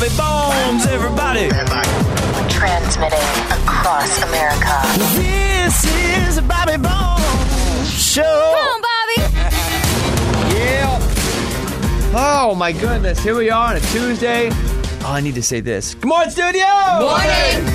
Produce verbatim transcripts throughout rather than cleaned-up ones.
Bobby Bones, everybody. Transmitting across America. This is the Bobby Bones Show. Come on, Bobby. Yeah. Oh, my goodness. Here we are on a Tuesday. Oh, I need to say this. Good morning, studio. Morning.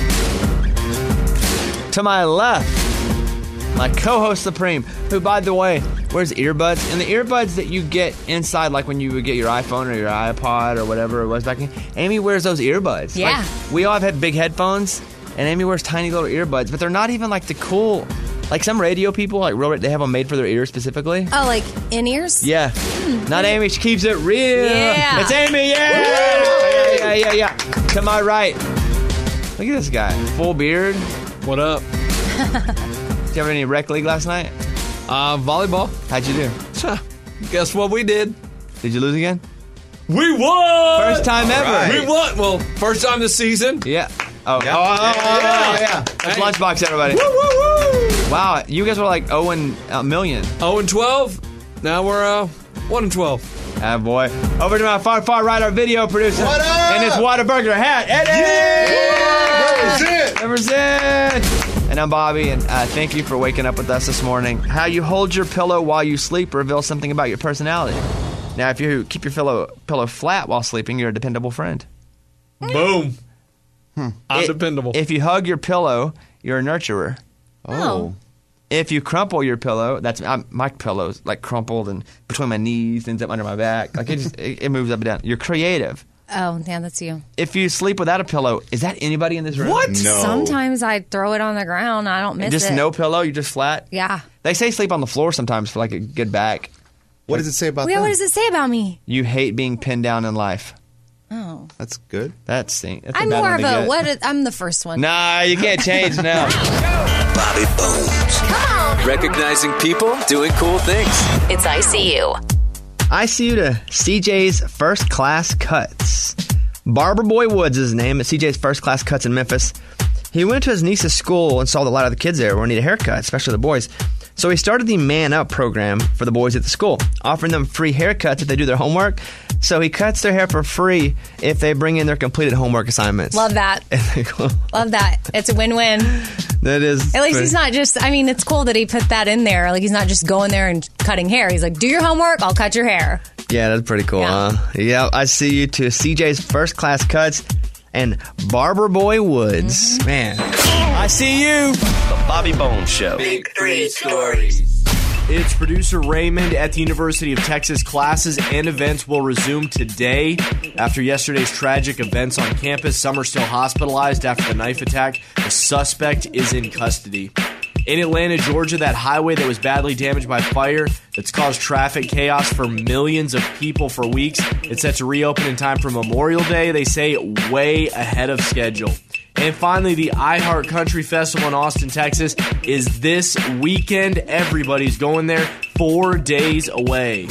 To my left, my co-host Supreme, who, by the way, wears earbuds. And the earbuds that you get inside, like when you would get your iPhone or your iPod or whatever it was back then, Amy wears those earbuds. Yeah. Like, we all have had big headphones, and Amy wears tiny little earbuds, but they're not even like the cool... Like some radio people, like real, they have them made for their ears specifically. Oh, like in-ears? Yeah. Mm. Not Amy. She keeps it real. Yeah. It's Amy. Yeah. Yeah, yeah, yeah, yeah. To my right. Look at this guy. Full beard. What up? Did you have any rec league last night? Uh, volleyball. How'd you do? Guess what we did? Did you lose again? We won! First time ever. Right. We won. Well, first time this season. Yeah. Oh, yeah. oh, oh, oh, yeah. oh, yeah. That's Hey. Lunchbox, everybody. Woo, woo, woo. Wow, you guys were like oh and a million. oh and twelve. Now we're uh, one and twelve. Ah, boy. Over to my far, far right, our video producer. What up? In his Whataburger hat. Eddie! Yeah! Represent! And I'm Bobby, and uh, thank you for waking up with us this morning. How you hold your pillow while you sleep reveals something about your personality. Now, if you keep your pillow, pillow flat while sleeping, you're a dependable friend. Boom. I'm It- dependable. If you hug your pillow, you're a nurturer. Oh. If you crumple your pillow, that's I'm, my pillow's like crumpled and between my knees, ends up under my back. Like it just it, it moves up and down. You're creative. Oh, yeah, that's you. If you sleep without a pillow, is that anybody in this room? What? No. Sometimes I throw it on the ground. I don't miss Just it. no pillow. You just flat. Yeah. They say sleep on the floor sometimes for like a good back. What does it say about Well, yeah, that? what does it say about me? You hate being pinned down in life. Oh. That's good. That's, that's a I'm bad more one of to a, get. what? A, I'm the first one. Nah, you can't change now. Bobby Bones. Come on. Recognizing people doing cool things. It's I C U. I see you to C J's First Class Cuts. Barber Boy Woods is his name at C J's First Class Cuts in Memphis. He went to his niece's school and saw that a lot of the kids there were need a haircut, especially the boys. So he started the Man Up program for the boys at the school, offering them free haircuts if they do their homework. So he cuts their hair for free if they bring in their completed homework assignments. Love that. Love that. It's a win-win. That is. At least he's not just, I mean, it's cool that he put that in there. Like, he's not just going there and cutting hair. He's like, do your homework, I'll cut your hair. Yeah, that's pretty cool, Yeah. huh? Yeah, I see you to C J's First Class Cuts and Barber Boy Woods. Mm-hmm. Man, I see you. The Bobby Bones Show. Big three stories. It's producer Raymond at the University of Texas. Classes and events will resume today. After yesterday's tragic events on campus, some are still hospitalized after the knife attack. The suspect is in custody. In Atlanta, Georgia, that highway that was badly damaged by fire that's caused traffic chaos for millions of people for weeks, it's set to reopen in time for Memorial Day. They say way ahead of schedule. And finally, the iHeart Country Festival in Austin, Texas is this weekend. Everybody's going there, four days away.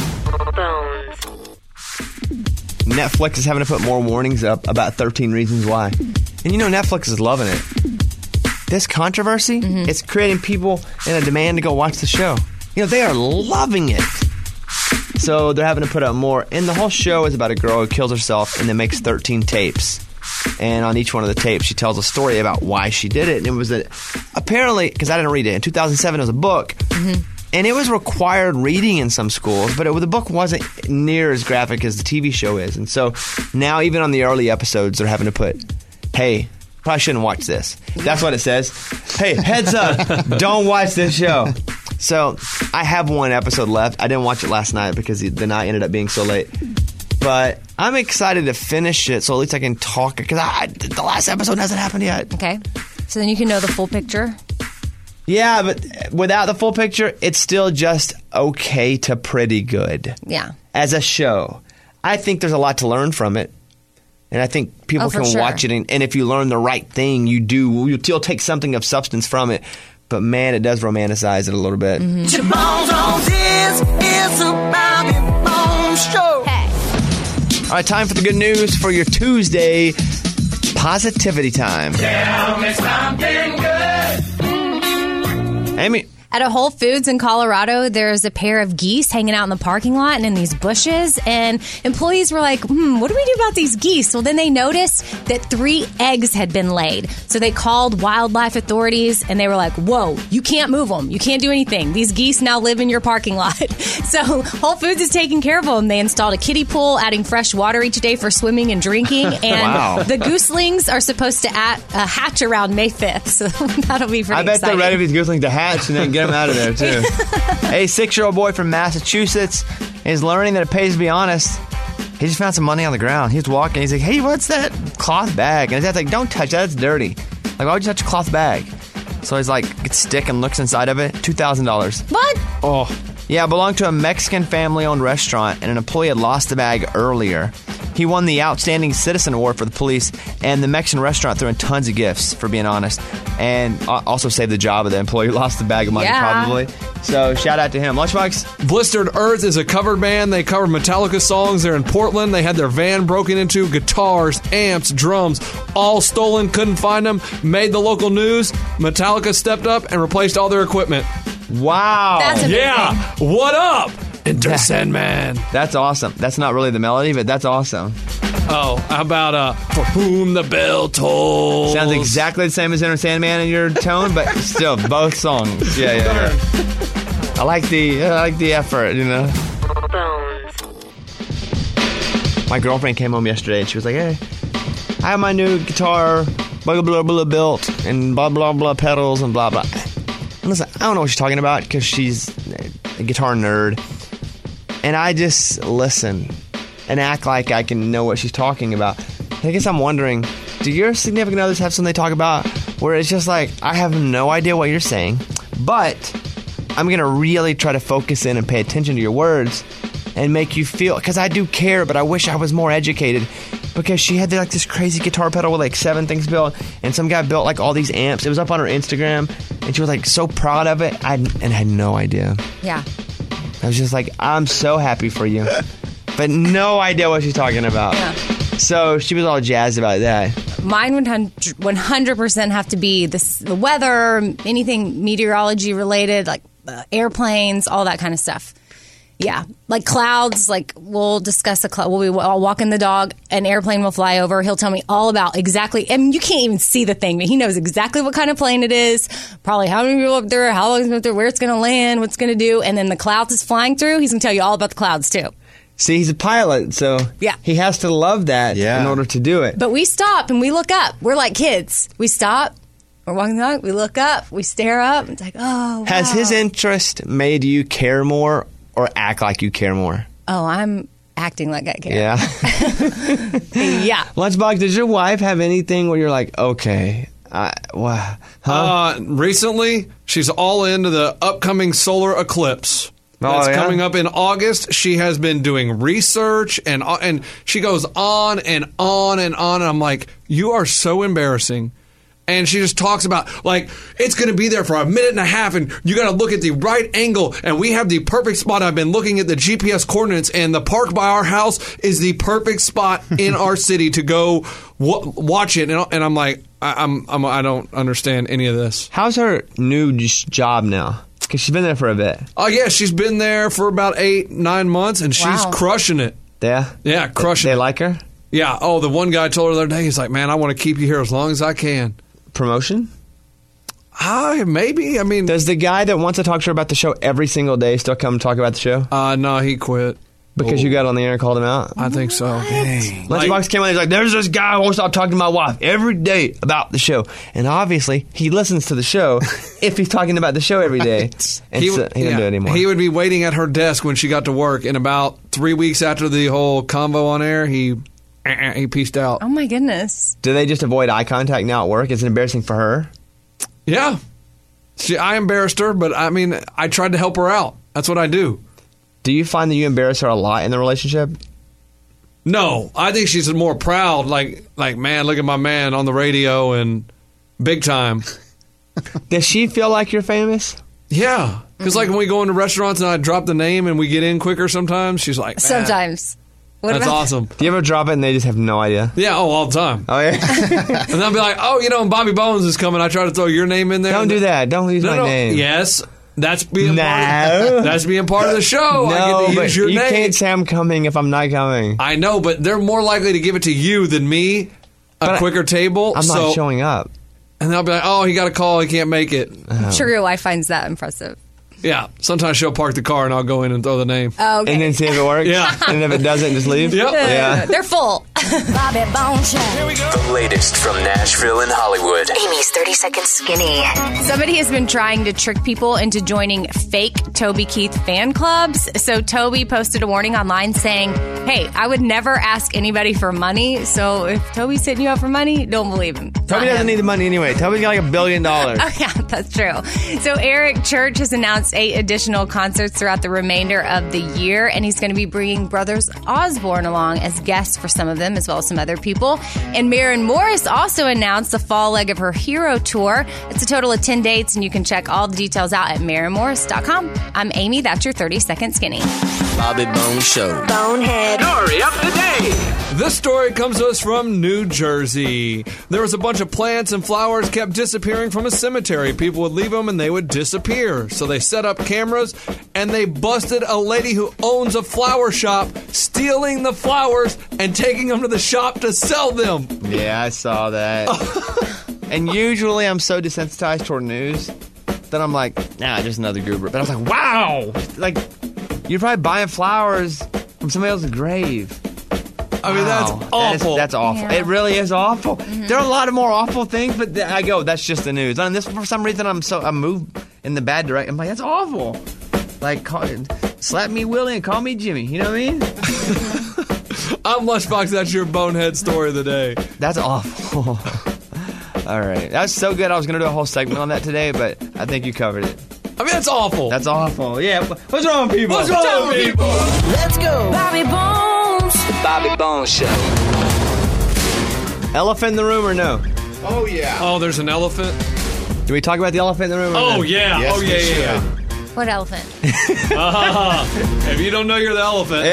Netflix is having to put more warnings up about thirteen Reasons Why. And you know Netflix is loving it. This controversy, Mm-hmm. it's creating people in a demand to go watch the show. You know, they are loving it. So they're having to put up more. And the whole show is about a girl who kills herself and then makes thirteen tapes. And on each one of the tapes, she tells a story about why she did it. And it was a, apparently, because I didn't read it, in two thousand seven it was a book. Mm-hmm. And it was required reading in some schools, but it, the book wasn't near as graphic as the T V show is. And so now, even on the early episodes, they're having to put, hey, probably shouldn't watch this. That's what it says. Hey, heads up, don't watch this show. So I have one episode left. I didn't watch it last night because the night ended up being so late. But I'm excited to finish it so at least I can talk, because I, the last episode hasn't happened yet. Okay. So then you can know the full picture. Yeah, but without the full picture, it's still just okay to pretty good. Yeah. As a show. I think there's a lot to learn from it. And I think people Oh, for can sure. watch it, and, and if you learn the right thing, you do, you'll, you'll take something of substance from it. But man, it does romanticize it a little bit. Mm-hmm. Your bones on this is a Bobby Bones Show. Hey. All right, time for the good news for your Tuesday positivity time. Tell me something good. Amy, At a Whole Foods in Colorado, there's a pair of geese hanging out in the parking lot and in these bushes. And employees were like, hmm, what do we do about these geese? Well, then they noticed that three eggs had been laid. So they called wildlife authorities and they were like, whoa, you can't move them. You can't do anything. These geese now live in your parking lot. So Whole Foods is taking care of them. They installed a kiddie pool, adding fresh water each day for swimming and drinking. And Wow. the gooselings are supposed to at, uh, hatch around May fifth. So that'll be pretty I bet exciting. they're ready for these gooselings to hatch and then get them out of there, too. A six-year-old boy from Massachusetts is learning that it pays to be honest. He just found some money on the ground. He was walking. He's like, hey, what's that cloth bag? And his dad's like, don't touch that. It's dirty. Like, why would you touch a cloth bag? So he's like, gets a stick and looks inside of it. two thousand dollars. What? Oh. Yeah, it belonged to a Mexican family-owned restaurant, and an employee had lost the bag earlier. He won the Outstanding Citizen Award for the police, and the Mexican restaurant threw in tons of gifts, for being honest, and also saved the job of the employee who lost the bag of money, Yeah. probably. So, shout out to him. Lunchbox? Blistered Earth is a covered band. They covered Metallica songs. They're in Portland. They had their van broken into, guitars, amps, drums, all stolen. Couldn't find them. Made the local news. Metallica stepped up and replaced all their equipment. Wow. That's amazing. Yeah, what up? Enter Sandman. That's awesome. That's not really the melody, but that's awesome. Oh, how about uh, For Whom the Bell Tolls? Sounds exactly the same as Enter Sandman in your tone, but still, both songs. Yeah, yeah, yeah. I like the, I like the effort, you know. My girlfriend came home yesterday and she was like, hey, I have my new guitar, blah, blah, blah, built, and blah, blah, blah, pedals, and blah, blah. And listen, I don't know what she's talking about because she's a guitar nerd. And I just listen and act like I can know what she's talking about. I guess I'm wondering, do your significant others have something they talk about where it's just like, I have no idea what you're saying, but I'm going to really try to focus in and pay attention to your words and make you feel, because I do care, but I wish I was more educated. Because she had like this crazy guitar pedal with like seven things built, and some guy built like all these amps. It was up on her Instagram, and she was like so proud of it, I and had no idea. Yeah. I was just like, I'm so happy for you, but no idea what she's talking about. Yeah. So she was all jazzed about that. Mine would one hundred percent have to be this, the weather, anything meteorology related, like uh, airplanes, all that kind of stuff. Yeah, like clouds, like we'll discuss a cloud. We'll be I'll walking the dog, an airplane will fly over. He'll tell me all about exactly, and you can't even see the thing, but he knows exactly what kind of plane it is, probably how many people up there, how long it's up there, where it's going to land, what's going to do. And then the clouds is flying through. He's going to tell you all about the clouds too. See, he's a pilot, so Yeah. he has to love that Yeah. in order to do it. But we stop and we look up. We're like kids. We stop. We're walking the dog. We look up. We stare up. It's like, oh, wow. Has his interest made you care more or act like you care more? Oh, I'm acting like I care. Yeah. Yeah. Lunchbox, does your wife have anything where you're like, okay, I, wow, huh? Uh, recently, she's all into the upcoming solar eclipse. Oh, That's yeah? coming up in August. She has been doing research, and uh, and she goes on and on and on. And I'm like, you are so embarrassing. And she just talks about, like, it's going to be there for a minute and a half, and you got to look at the right angle, and we have the perfect spot. I've been looking at the G P S coordinates, and the park by our house is the perfect spot in our city to go w- watch it. And, and I'm like, I, I'm, I'm, I don't understand any of this. How's her new j- job now? Because she's been there for a bit. Oh, yeah, she's been there for about eight, nine months, and she's Wow. crushing it. Yeah? Yeah, crushing They it. like her? Yeah. Oh, the one guy told her the other day, he's like, man, I want to keep you here as long as I can. Promotion? Ah, maybe. I mean, Does the guy that wants to talk to her about the show every single day still come talk about the show? uh, no, he quit. Because Oh, you got on the air and called him out? I think so. Lunchbox Like- came on and he's like, there's this guy who won't stop talking to my wife every day about the show. And obviously, he listens to the show if he's talking about the show every day. And He, so, would- he doesn't yeah, do it anymore. He would be waiting at her desk when she got to work, and about three weeks after the whole convo on air, he uh, he pieced out. Oh, my goodness. Do they just avoid eye contact now at work? Is it embarrassing for her? Yeah. She, I embarrassed her, but I mean, I tried to help her out. That's what I do. Do you find that you embarrass her a lot in the relationship? No, I think she's more proud. Like, like man, look at my man on the radio and big time. Does she feel like you're famous? Yeah, because like when we go into restaurants and I drop the name and we get in quicker, sometimes she's like, man, Sometimes. What that's about- awesome. Do you ever drop it and they just have no idea? Yeah, oh, all the time. Oh, yeah? And I'll be like, oh, you know, Bobby Bones is coming. I try to throw your name in there. Don't do that. Don't use No, my no. name. Yes. That's being No. part of, that's being part of the show. I No, get to but use your you name. can't say I'm coming if I'm not coming. I know, but they're more likely to give it to you than me. A But quicker table. I'm so, not showing up. And they'll be like, "Oh, he got a call. He can't make it." I'm sure your wife finds that impressive. Yeah. Sometimes she'll park the car and I'll go in and throw the name. Oh, okay. And then see if it works. Yeah. And if it doesn't, just leave. Yep. Yeah. They're full. Bobby Bone Show. The latest from Nashville and Hollywood. Amy's thirty Second Skinny. Somebody has been trying to trick people into joining fake Toby Keith fan clubs. So Toby posted a warning online saying, hey, I would never ask anybody for money. So if Toby's hitting you up for money, don't believe him. It's Toby not doesn't him. need the money anyway. Toby's got like a billion dollars. Oh, yeah, that's true. So Eric Church has announced eight additional concerts throughout the remainder of the year, and he's going to be bringing Brothers Osborne along as guests for some of them, as well as some other people. And Maren Morris also announced the fall leg of her Hero Tour. It's a total of ten dates, and you can check all the details out at Maren Morris dot com. I'm Amy. That's your thirty Second Skinny. Bobby Bone Show. Bonehead. Story of the day. This story comes to us from New Jersey. There was a bunch of plants and flowers kept disappearing from a cemetery. People would leave them and they would disappear. So they set up cameras and they busted a lady who owns a flower shop stealing the flowers and taking them to the shop to sell them. Yeah, I saw that. And usually I'm so desensitized toward news that I'm like, nah, just another goober. But I was like, wow! Like, you're probably buying flowers from somebody else's grave. I mean, that's Wow. That is- awful. that's awful. Yeah. It really is awful. There are a lot of more awful things, but th- I go, that's just the news. And this, for some reason, I'm so I move in the bad direction. I'm like, that's awful. Like, call, slap me Willie and call me Jimmy. You know what I mean? I'm Lunchbox. That's your bonehead story of the day. That's awful. All right, that was so good. I was gonna do a whole segment on that today, but I think you covered it. I mean, that's awful. That's awful. Yeah. What's wrong, people? What's wrong with people? Let's go. Bobby Bones. Bobby Bone Show. Elephant in the room or no? Oh, yeah. Oh, there's an elephant. Do we talk about the elephant in the room? Or Oh no? yeah. Yes, oh we yeah. should. Yeah. yeah. What elephant? If you don't know, you're the elephant.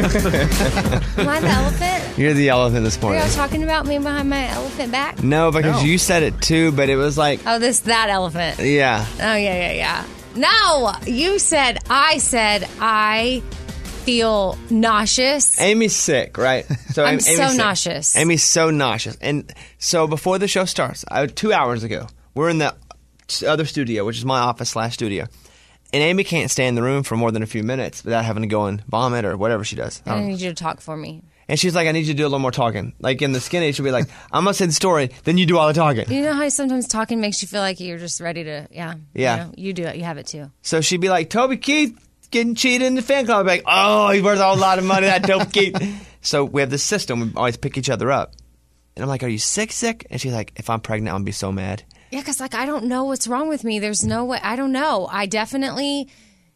Am I the elephant? You're the elephant this Are morning. y'all talking about me behind my elephant back? No, because No. you said it too, but it was like, Oh, this that elephant. yeah. Oh, yeah, yeah, yeah. No, you said, I said, I feel nauseous. Amy's sick, right? So I'm Amy- so Amy's sick. nauseous. Amy's so nauseous. And so before the show starts, I, two hours ago, we're in the other studio, which is my office slash studio. And Amy can't stay in the room for more than a few minutes without having to go and vomit or whatever she does. I I don't know. need you to talk for me. And she's like, I need you to do a little more talking. Like in the skinny, she'll be like, I'm going to say the story, then you do all the talking. You know how sometimes talking makes you feel like you're just ready to, yeah. Yeah. You, know, you do it. You have it too. So she'd be like, Toby Keith getting cheated in the fan club. I'd be like, oh, he's worth a whole lot of money, that Toby Keith. So we have this system. We always pick each other up. And I'm like, are you sick, sick? And she's like, if I'm pregnant, I'm going to be so mad. Yeah, because like I don't know what's wrong with me. There's no way. I don't know. I definitely,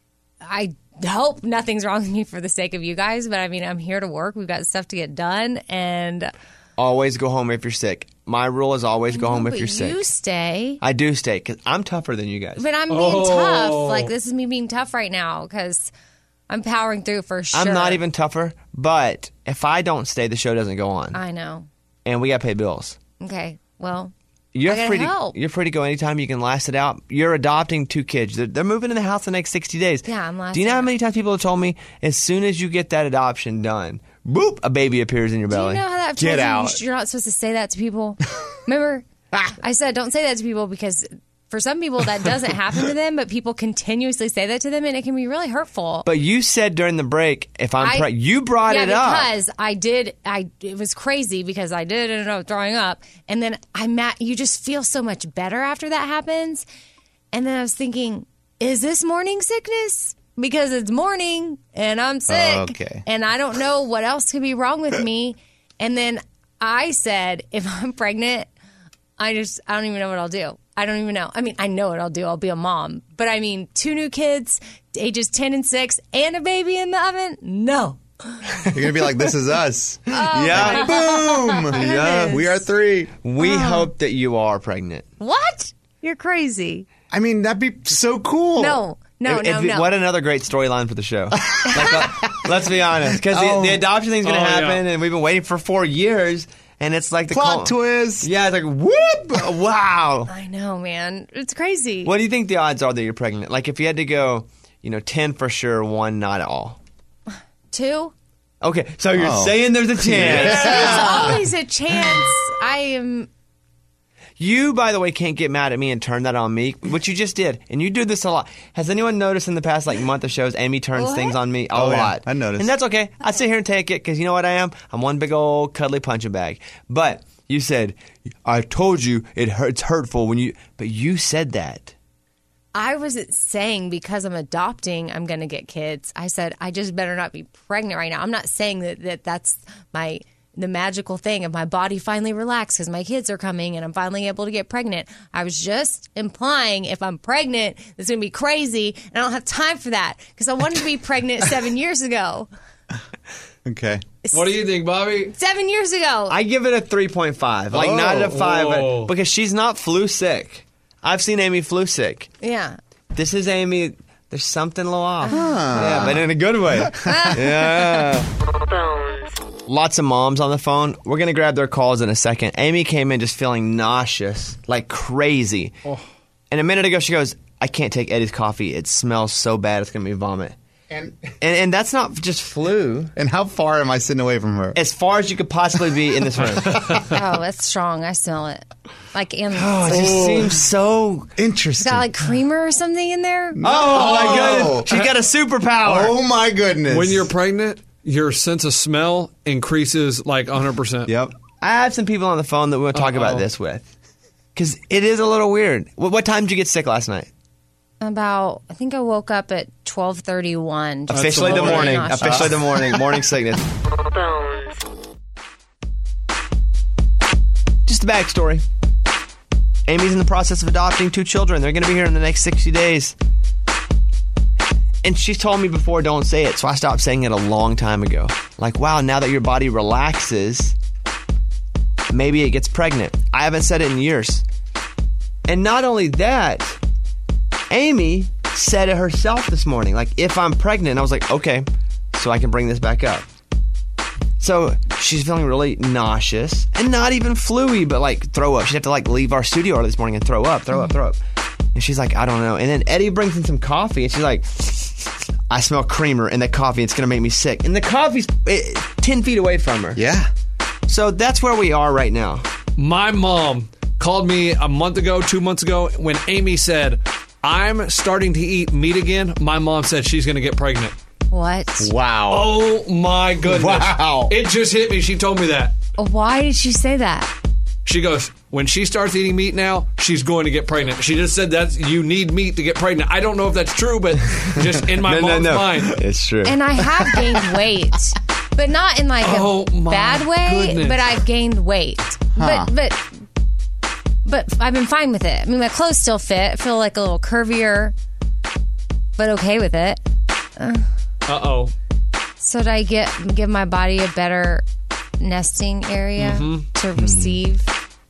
I hope nothing's wrong with me for the sake of you guys. But I mean, I'm here to work. We've got stuff to get done, and Always go home if you're sick. My rule is always go home if but you're sick. you stay. I do stay because I'm tougher than you guys. But I'm being Oh. tough. Like this is me being tough right now because I'm powering through for sure. I'm not even tougher, but if I don't stay, the show doesn't go on. I know. And we got to pay bills. Okay. Well, You're I gotta free to, help. you're free to go anytime. You can last it out. You're adopting two kids. They're, they're moving in the house the next sixty days. Yeah, I'm Do you lasting know how it many times people have told me, as soon as you get that adoption done, boop, a baby appears in your do belly. you know how that? I've Get told you out. You're not supposed to say that to people. Remember? I said don't say that to people because for some people that doesn't happen to them, but people continuously say that to them, and it can be really hurtful. But you said during the break, if I'm I- pre- you brought yeah, it up. because I did. I it was crazy because I did end up throwing up, and then I ma- You just feel so much better after that happens, and then I was thinking, is this morning sickness? Because it's morning and I'm sick, okay. and I don't know what else could be wrong with me. And then I said, if I'm pregnant, I just I don't even know what I'll do. I don't even know. I mean, I know what I'll do. I'll be a mom. But I mean, two new kids, ages ten and six, and a baby in the oven? No. You're going to be like, this is us. yeah. Boom. Yeah. We are three. We hope that you are pregnant. What? You're crazy. I mean, that'd be so cool. No, no, If- no, if- no. What another great storyline for the show. Like, uh, let's be honest. Because Oh. the, the adoption thing's going to Oh, yeah. happen, and we've been waiting for four years. and it's like the Plot col- twist. Yeah, it's like whoop! Wow. I know, man. It's crazy. What do you think the odds are that you're pregnant? Like if you had to go, you know, ten for sure, one not at all. Two? Okay, so you're Oh. saying there's a chance. There's always a chance. I am. You, by the way, can't get mad at me and turn that on me, which you just did. And you do this a lot. Has anyone noticed in the past like month of shows, Amy turns What? things on me a Oh, yeah. lot? I noticed. And that's okay. I sit here and take it because you know what I am? I'm one big old cuddly punching bag. But you said, I told you it hurts hurtful when you, but you said that. I wasn't saying because I'm adopting, I'm going to get kids. I said, I just better not be pregnant right now. I'm not saying that, that that's my the magical thing of my body finally relaxed because my kids are coming and I'm finally able to get pregnant. I was just implying if I'm pregnant, it's going to be crazy and I don't have time for that because I wanted to be pregnant seven years ago. Okay. What do you think, Bobby? Seven years ago. I give it a three point five. Like, Oh. not at a five, Whoa. but, because she's not flu sick. I've seen Amy flu sick. yeah. This is Amy. There's something a little off. Yeah, but in a good way. Yeah. Lots of moms on the phone. We're going to grab their calls in a second. Amy came in just feeling nauseous, like crazy. And a minute ago, she goes, I can't take Eddie's coffee. It smells so bad, it's going to be vomit. And And, and that's not just flu. and how far am I sitting away from her? As far as you could possibly be in this room. Oh, that's strong. I smell it. Like, in, Oh, it just seems so... it's Interesting. got like creamer or something in there. Oh, my goodness. She's got a superpower. Oh my goodness. When you're pregnant, your sense of smell increases like one hundred percent. Yep. I have some people on the phone that we want to talk about Uh-oh. this with. Because it is a little weird. What, what time did you get sick last night? About, I think I woke up at twelve thirty-one. just Officially the totally morning. nauseous. Officially the morning. Morning sickness. Just a backstory. Amy's in the process of adopting two children. They're going to be here in the next sixty days. And she's told me before, don't say it. So I stopped saying it a long time ago. Like, wow, now that your body relaxes, maybe it gets pregnant. I haven't said it in years. And not only that, Amy said it herself this morning. Like, if I'm pregnant, I was like, okay, so I can bring this back up. So she's feeling really nauseous and not even flu-y, but like throw up. She'd have to like leave our studio early this morning and throw up, throw up, throw up. And she's like, I don't know. And then Eddie brings in some coffee and she's like, I smell creamer in the coffee. It's going to make me sick. And the coffee's eh, ten feet away from her. Yeah. So that's where we are right now. My mom called me a month ago, two months ago, when Amy said, I'm starting to eat meat again. My mom said she's going to get pregnant. What? Wow. Oh my goodness. Wow. It just hit me. She told me that. Why did she say that? She goes, when she starts eating meat now, she's going to get pregnant. She just said that you need meat to get pregnant. I don't know if that's true, but just in my No, no, mom's no. mind. It's true. And I have gained weight, but not in like a Oh, my bad way. goodness. But I've gained weight. Huh. But but but I've been fine with it. I mean, my clothes still fit. I feel like a little curvier, but okay with it. Uh-oh. So did I get give my body a better nesting area Mm-hmm. to receive?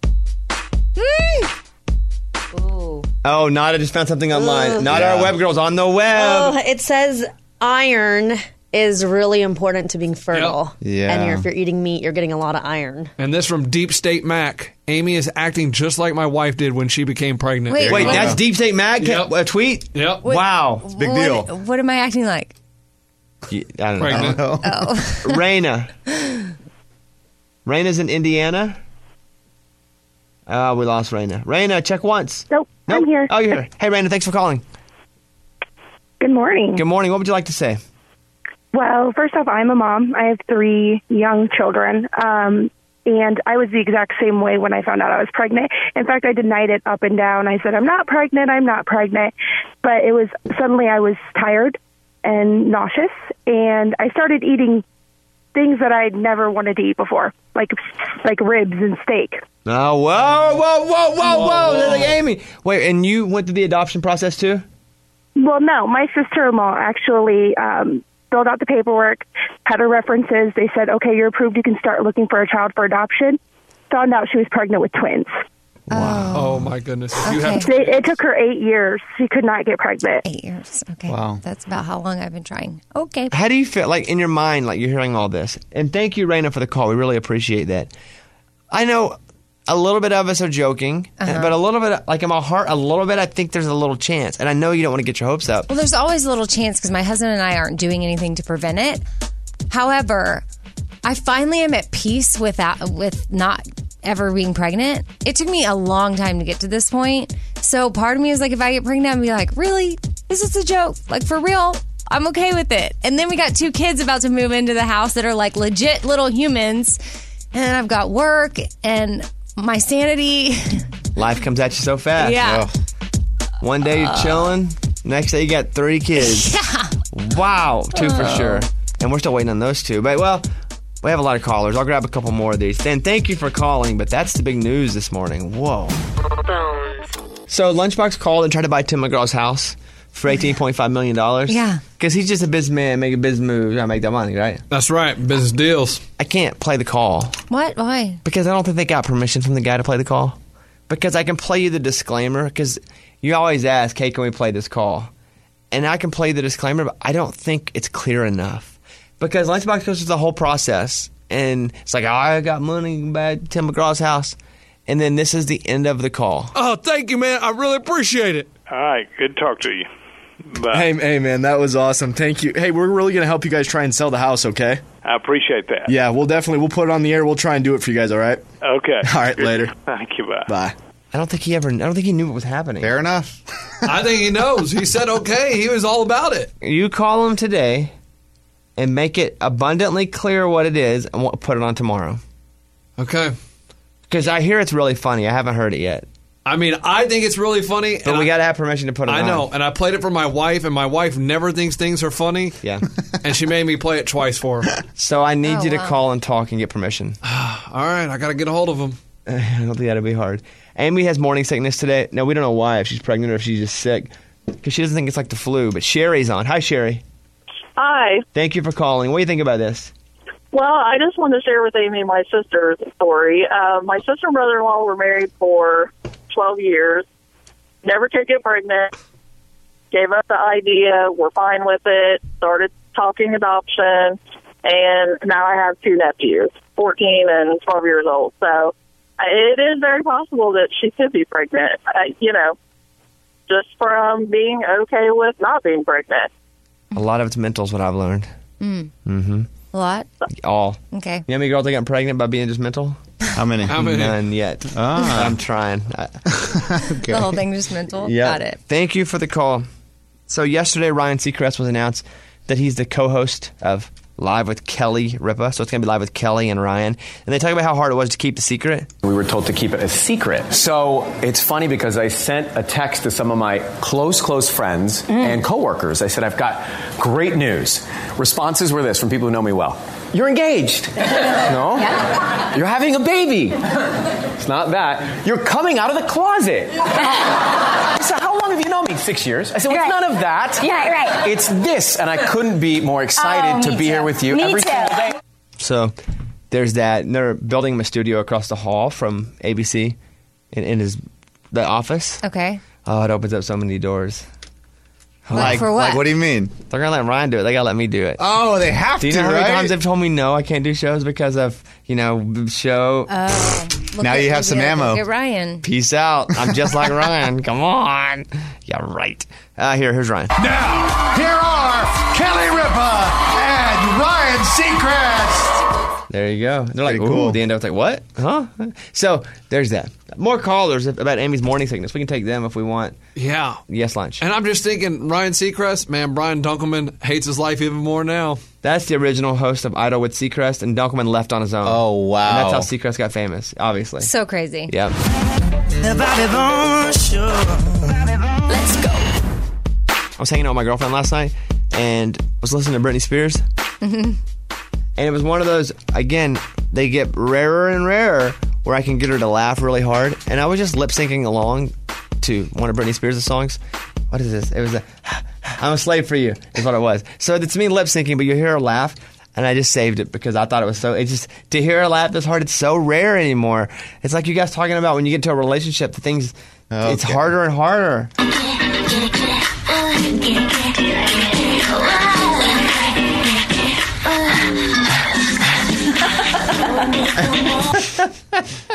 Mm. Ooh. Oh, Nada just found something online. Nada, our Yeah. web girl's on the web. Oh, it says iron is really important to being fertile. Yep. Yeah. And you're, if you're eating meat, you're getting a lot of iron. And this from Deep State Mac. Amy is acting just like my wife did when she became pregnant. Wait, Wait, what? that's Deep State Mag? Yep. A tweet? Yep. Wow. Big what, deal. What am I acting like? I don't know. Pregnant. Oh. Raina. Raina's in Indiana. Oh, we lost Raina. Raina, check once. Nope, Nope. I'm here. Oh, you're here. Hey, Raina, thanks for calling. Good morning. Good morning. What would you like to say? Well, first off, I'm a mom. I have three young children. Um, and I was the exact same way when I found out I was pregnant. In fact, I denied it up and down. I said, I'm not pregnant, I'm not pregnant. But it was suddenly I was tired and nauseous, and I started eating things that I'd never wanted to eat before, like like ribs and steak. Oh, whoa, whoa, whoa, whoa, whoa. That's like Amy. Wait, and you went through the adoption process too? Well, no, my sister-in-law actually um, filled out the paperwork, had her references. They said, okay, you're approved. You can start looking for a child for adoption. Found out she was pregnant with twins. Oh, my goodness. If you Okay. have They, it took her eight years. She could not get pregnant. Eight years. Okay. Wow. That's about how long I've been trying. Okay. How do you feel, like, in your mind, like, you're hearing all this? And thank you, Raina, for the call. We really appreciate that. I know a little bit of us are joking, Uh-huh. but a little bit, like in my heart, a little bit, I think there's a little chance. And I know you don't want to get your hopes up. Well, there's always a little chance because my husband and I aren't doing anything to prevent it. However, I finally am at peace with that, with not ever being pregnant. It took me a long time to get to this point. So part of me is like, if I get pregnant, I'm be like, really? Is this a joke? Like, for real? I'm okay with it. And then we got two kids about to move into the house that are like legit little humans. And then I've got work and my sanity. Life comes at you so fast. Yeah. Oh. One day you're chilling, next day you got three kids. Yeah. Wow, two for Oh. sure. And we're still waiting on those two. But, well, we have a lot of callers. I'll grab a couple more of these. Then thank you for calling, but that's the big news this morning. Whoa. So Lunchbox called and tried to buy Tim McGraw's house for eighteen point five million dollars. Yeah. Because he's just a businessman making business moves. Trying to make that money, right? That's right. Business deals. I can't play the call What? Why? because I don't think they got permission from the guy to play the call. Because I can play you the disclaimer because you always ask, hey, can we play this call? And I can play the disclaimer, but I don't think it's clear enough. Because Lunchbox goes through the whole process, and it's like, oh, I got money at Tim McGraw's house. And then this is the end of the call. Oh, thank you, man. I really appreciate it. All right, good to talk to you. Bye. Hey, hey, man, that was awesome. Thank you. Hey, we're really going to help you guys try and sell the house, okay? I appreciate that. Yeah, we'll definitely, we'll put it on the air. We'll try and do it for you guys, all right? Okay. All right, Good. later. Thank you, bye. Bye. I don't think he ever, I don't think he knew what was happening. Fair enough. I think he knows. He said okay. He was all about it. You call him today and make it abundantly clear what it is and we'll put it on tomorrow. Okay. Because I hear it's really funny. I haven't heard it yet. I mean, I think it's really funny. But we got to have permission to put it I on. know, and I played it for my wife, and my wife never thinks things are funny. Yeah. And she made me play it twice for her. So I need Oh, you to wow. call and talk and get permission. All right, I got to get a hold of him. I don't think that'll be hard. Amy has morning sickness today. No, we don't know why, if she's pregnant or if she's just sick. Because she doesn't think it's like the flu. But Sherry's on. Hi, Sherry. Hi. Thank you for calling. What do you think about this? Well, I just wanted to share with Amy my sister's story. Uh, my sister and brother-in-law were married for twelve years, never could get pregnant, gave up the idea, we're fine with it, started talking adoption, and now I have two nephews, fourteen and twelve years old. So uh, it is very possible that she could be pregnant, uh, you know, just from being okay with not being pregnant. A lot of it's mental is what I've learned. Mm. Mm-hmm. A lot? All. Okay. You know how many girls that got pregnant by being just mental? How many? How many? None yet. Ah. I'm trying. I- Okay. The whole thing just mental? Yeah. Got it. Thank you for the call. So yesterday, Ryan Seacrest was announced that he's the co-host of Live with Kelly Ripa. So it's going to be Live with Kelly and Ryan. And they talk about how hard it was to keep the secret. We were told to keep it a secret. So it's funny because I sent a text to some of my close, close friends and coworkers. I said, I've got great news. Responses were this from people who know me well. You're engaged. No? Yeah. You're having a baby. It's not that. You're coming out of the closet. I said, how long have you known me? Six years. I said, well, it's Right. none of that. Yeah, right. It's this. And I couldn't be more excited Oh, to me be too. here with you Me every too. single day. So there's that. And they're building him a studio across the hall from A B C in, in his the office. Okay. Oh, it opens up so many doors. Like, for what? Like, what do you mean? They're going to let Ryan do it. They got to let me do it. Oh, they have Do you to, know how many right? times they've told me no, I can't do shows because of, you know, show. Oh. Look Now at- you have look some at- ammo. Look at Ryan. Peace out. I'm just like Ryan. Come on. Yeah, right. Uh, here, here's Ryan. Now, here are Kelly Ripa and Ryan Seacrest. There you go. They're like, Pretty ooh, cool. the end of it's like, what? Huh? So there's that. More callers about Amy's morning sickness. We can take them if we want. Yeah. Yes, lunch. And I'm just thinking, Ryan Seacrest, man, Brian Dunkelman hates his life even more now. That's the original host of Idol with Seacrest, and Dunkelman left on his own. Oh, wow. And that's how Seacrest got famous, obviously. So crazy. Yep. The Bobby Bones Show. Let's go. I was hanging out with my girlfriend last night and was listening to Britney Spears. Mm-hmm. And it was one of those, again, they get rarer and rarer where I can get her to laugh really hard. And I was just lip syncing along to one of Britney Spears' songs. What is this? It was a, I'm a slave for you, is what it was. So it's me lip syncing, but you hear her laugh. And I just saved it because I thought it was so, it's just, to hear her laugh this hard, it's so rare anymore. It's like you guys talking about when you get into a relationship, the things, Okay. it's harder and harder.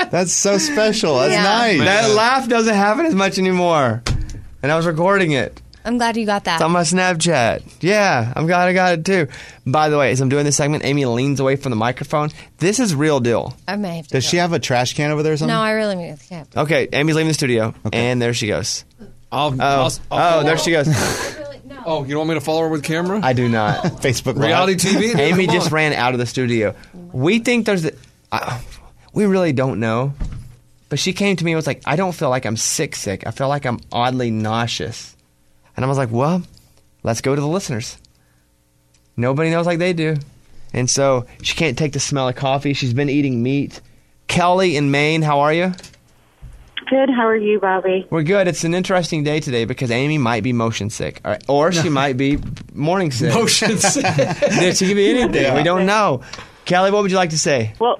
That's so special. That's Yeah. nice. That laugh doesn't happen as much anymore. And I was recording it. I'm glad you got that. It's on my Snapchat. Yeah, I'm glad I got it too. By the way, as I'm doing this segment, Amy leans away from the microphone. This is real deal. I may have to Does go. she have a trash can over there or something? No, I really mean yeah. Okay, Amy's leaving the studio, and there she goes. I'll, Oh, I'll, I'll oh, there she goes. Oh, you don't want me to follow her with camera? I do not. Facebook Live. Reality T V? Amy Come just on. ran out of the studio. We think there's a, uh, we really don't know. But she came to me and was like, I don't feel like I'm sick sick. I feel like I'm oddly nauseous. And I was like, well, let's go to the listeners. Nobody knows like they do. And so she can't take the smell of coffee. She's been eating meat. Kelly in Maine, how are you? Good. How are you, Bobby? We're good. It's an interesting day today because Amy might be motion sick. All right. Or she might be morning sick. Motion sick. She could be anything. Yeah. We don't know. Kelly, what would you like to say? Well,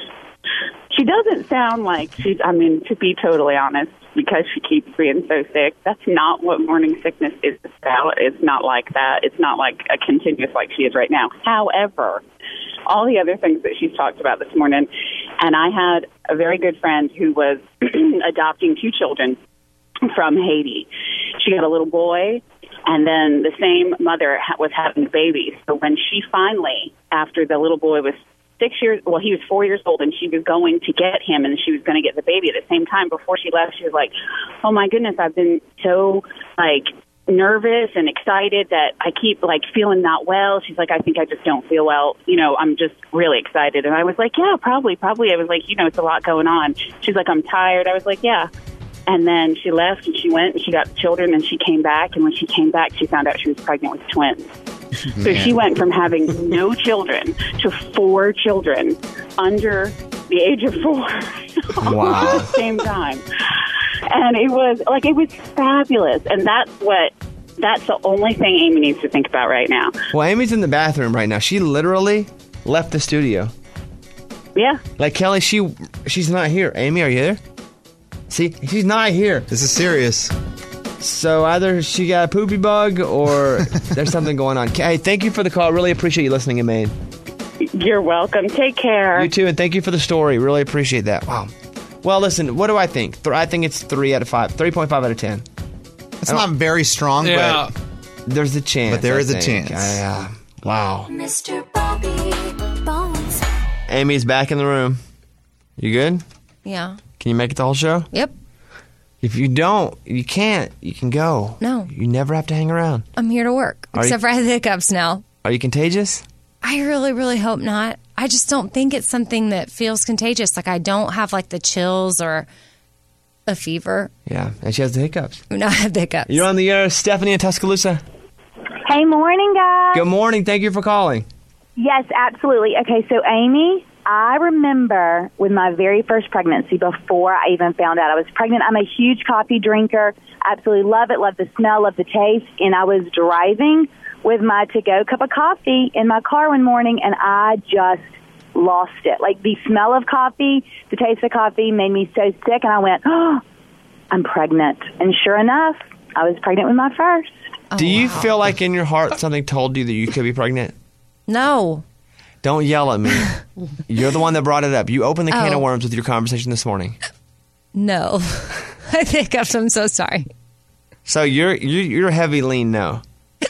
she doesn't sound like she's, I mean, to be totally honest, because she keeps being so sick, that's not what morning sickness is about. It's not like that. It's not like a continuous like she is right now. However, all the other things that she's talked about this morning, and I had a very good friend who was adopting two children from Haiti. She had a little boy, and then the same mother ha- was having babies. So when she finally, after the little boy was six years, well, he was four years old, and she was going to get him, and she was going to get the baby at the same time. Before she left, she was like, oh, my goodness, I've been so, like, nervous and excited that I keep, like, feeling not well. She's like, I think I just don't feel well. You know, I'm just really excited. And I was like, yeah, probably, probably. I was like, you know, it's a lot going on. She's like, I'm tired. I was like, yeah. And then she left, and she went, and she got the children, and she came back. And when she came back, she found out she was pregnant with twins. So she went from having no children to four children under the age of four Wow. at the same time. And it was, like, it was fabulous. And that's what, that's the only thing Amy needs to think about right now. Well, Amy's in the bathroom right now. She literally left the studio. Yeah. Like, Kelly, she she's not here. Amy, are you there? See, she's not here. This is serious. So either she got a poopy bug or there's something going on. Hey, thank you for the call. Really appreciate you listening in Maine. You're welcome. Take care. You too, and thank you for the story. Really appreciate that. Wow. Well, listen, what do I think? Th- I think it's three out of five. three point five out of ten. It's not very strong, Yeah. but There's a chance. But there I is a think. chance. I, uh, wow. Mister Bobby Bones. Amy's back in the room. You good? Yeah. Can you make it the whole show? Yep. If you don't, you can't. You can go. No. You never have to hang around. I'm here to work. Are Except you- for I have the hiccups now. Are you contagious? I really, really hope not. I just don't think it's something that feels contagious. Like I don't have like the chills or a fever. Yeah, and she has the hiccups. No, I have the hiccups. You're on the air, Stephanie in Tuscaloosa. Hey, morning, guys. Good morning. Thank you for calling. Yes, absolutely. Okay, so Amy, I remember with my very first pregnancy, before I even found out I was pregnant, I'm a huge coffee drinker. Absolutely love it, love the smell, love the taste. And I was driving with my to-go cup of coffee in my car one morning, and I just lost it. Like the smell of coffee, the taste of coffee made me so sick, and I went, oh, I'm pregnant. And sure enough, I was pregnant with my first. Do you feel like in your heart something told you that you could be pregnant? No. Don't yell at me. You're the one that brought it up. You opened the can Oh. of worms with your conversation this morning. No. I have hiccups. I'm so sorry. So you're you're, you're a heavy lean no.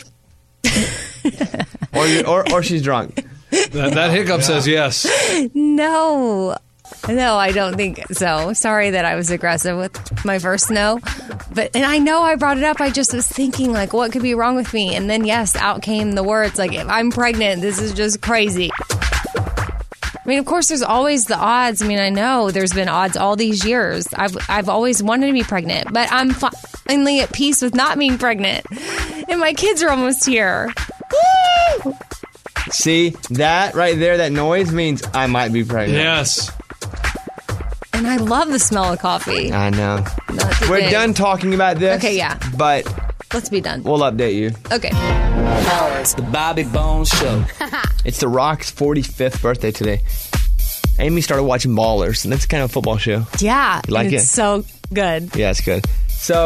or, you or or she's drunk. That, that hiccup says yes. No. No, I don't think so. Sorry that I was aggressive with my first no. But and I know I brought it up. I just was thinking like what could be wrong with me? And then yes, out came the words like if I'm pregnant, this is just crazy. I mean, of course there's always the odds. I mean, I know there's been odds all these years. I've I've always wanted to be pregnant, but I'm finally at peace with not being pregnant. And my kids are almost here. Woo! See, that right there, that noise means I might be pregnant. Yes. And I love the smell of coffee. I know. Not We're today. done talking about this. Okay, yeah. But Let's be done. we'll update you. Okay. It's the Bobby Bones Show. It's The Rock's forty-fifth birthday today. Amy started watching Ballers, and that's kind of a football show. Yeah. You like and it? it's so good. Yeah, it's good. So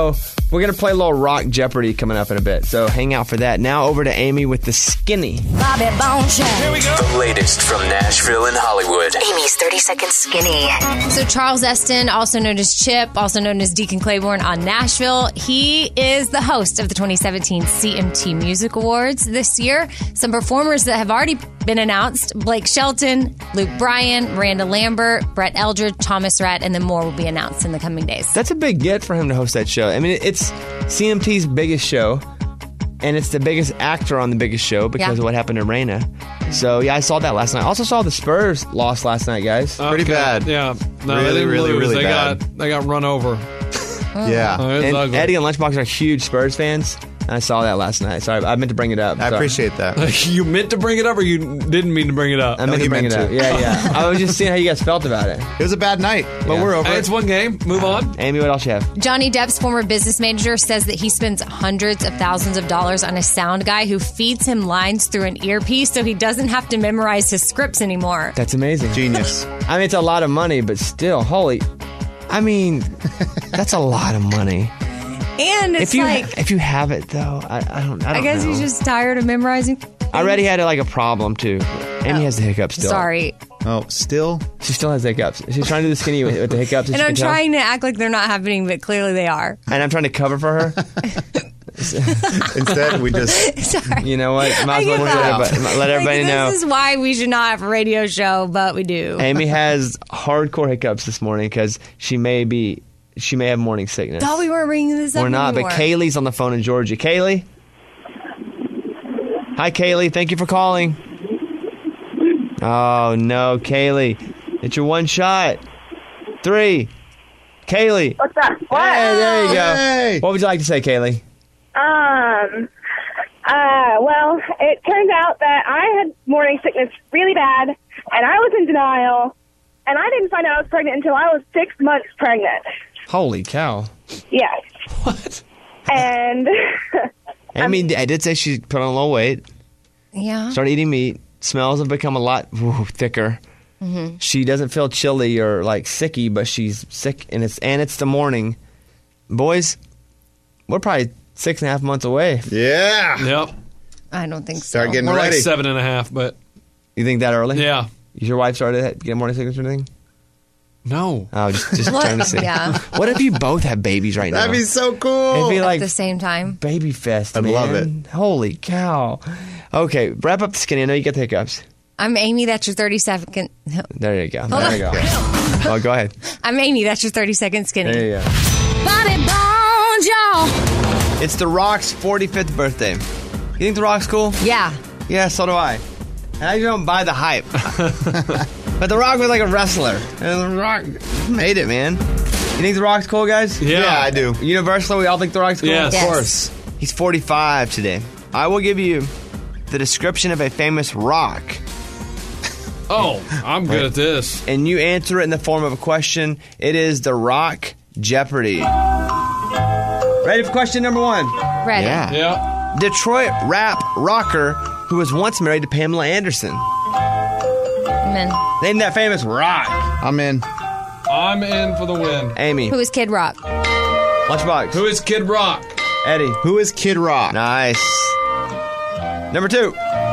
We're going to play a little Rock Jeopardy coming up in a bit, so hang out for that. Now over to Amy with the Skinny. Bobby Bone Show. Here we go. The latest from Nashville and Hollywood. Amy's thirty second Skinny. So Charles Esten, also known as Chip, also known as Deacon Claiborne on Nashville, he is the host of the twenty seventeen C M T Music Awards this year. Some performers that have already been announced: Blake Shelton, Luke Bryan, Miranda Lambert, Brett Eldredge, Thomas Rhett, and then more will be announced in the coming days. That's a big get for him to host that show. I mean, it's C M T's biggest show, and it's the biggest actor on the biggest show because Yeah. of what happened to Raina. So, yeah, I saw that last night. I also saw the Spurs lost last night, guys. Okay. Yeah. No, they Really, didn't really, lose. really they bad. got they got run over. Yeah. Oh, it was And ugly. Eddie and Lunchbox are huge Spurs fans. And I saw that last night. Sorry, I meant to bring it up. I Sorry. appreciate that. You meant to bring it up, or you didn't mean to bring it up? I meant he to bring meant it up. to. Yeah, yeah. I was just seeing how you guys felt about it. It was a bad night, but Yeah. we're over Hey, it. it's one game. Move on. Amy, what else you have? Johnny Depp's former business manager says that he spends hundreds of thousands of dollars on a sound guy who feeds him lines through an earpiece so he doesn't have to memorize his scripts anymore. That's amazing. Genius. I mean, it's a lot of money, but still, holy. I mean, that's a lot of money. And it's If you like, if you have it though, I, I don't. I, I don't guess know. he's just tired of memorizing. I already had like a problem too. Amy has the hiccups still. Sorry. Oh, still? She still has the hiccups. She's trying to do the skinny with, with the hiccups. And as you I'm can tell. trying to act like they're not happening, but clearly they are. And I'm trying to cover for her. Instead, we just. Sorry. You know what? Might I as well give let up. everybody, let everybody like, know. This is why we should not have a radio show, but we do. Amy has hardcore hiccups this morning because she may be she may have morning sickness. Thought we weren't bringing this up We're not, anymore. but Kaylee's on the phone in Georgia. Kaylee? Hi, Kaylee. Thank you for calling. Oh, no, Kaylee. It's your one shot. Three. Kaylee. What's up? What? Hey, there you go. Hey. What would you like to say, Kaylee? Um. Uh. Well, it turns out that I had morning sickness really bad, and I was in denial, and I didn't find out I was pregnant until I was six months pregnant. Holy cow. Yes. What? And I mean, I did say she put on a little weight, Yeah. started eating meat. Smells have become a lot ooh, thicker. Mm-hmm. She doesn't feel chilly or like sicky, but she's sick, and it's and it's the morning. Boys, we're probably six and a half months away. Yeah. Yep. I don't think so. Start getting More like ready. seven and a half, but You think that early? yeah. Is your wife started to get morning sickness or anything? No. Oh, just, just What? trying to see. Yeah. What if you both have babies right now? That'd be so cool. It'd be At like the same time. baby fest, I'd man. love it. Holy cow. Okay, wrap up the skinny. I know you get the hiccups. I'm Amy. That's your thirty second. There you go. There you go. Oh, go ahead. I'm Amy. That's your thirty second skinny. There you go. Bobby Bones, y'all. It's The Rock's forty-fifth birthday. You think The Rock's cool? Yeah. Yeah, so do I. And I don't buy the hype. But The Rock was like a wrestler. And The Rock made it, man. You think The Rock's cool, guys? Yeah. Yeah, I do. Universally, we all think The Rock's cool? Yes. Yes. Of course. He's forty-five today. I will give you the description of a famous rock, Oh, I'm good at this. and you answer it in the form of a question. It is The Rock Jeopardy. Ready for question number one? Ready. Yeah. Yeah. Detroit rap rocker who was once married to Pamela Anderson. Amen. Name that famous rock. I'm in. I'm in for the win. Amy. Who is Kid Rock? Lunchbox. Who is Kid Rock? Eddie. Who is Kid Rock? Nice. Number two.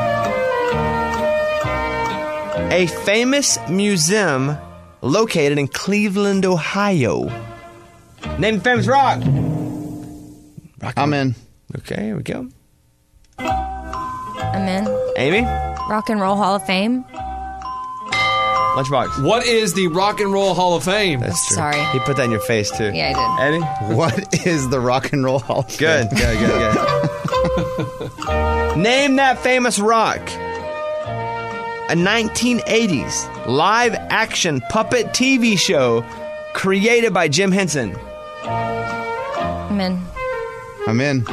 A famous museum located in Cleveland, Ohio. Name the famous rock. Rock I'm in. Okay, here we go. I'm in. Amy. Rock and Roll Hall of Fame. Lunchbox. What is the Rock and Roll Hall of Fame? That's true. Sorry. He put that in your face too. Yeah, I Eddie. What is the Rock and Roll Hall of Good, Fame? good, good, good. Name that famous rock. A nineteen eighties live action puppet T V show created by Jim Henson. did. I'm in. I'm in.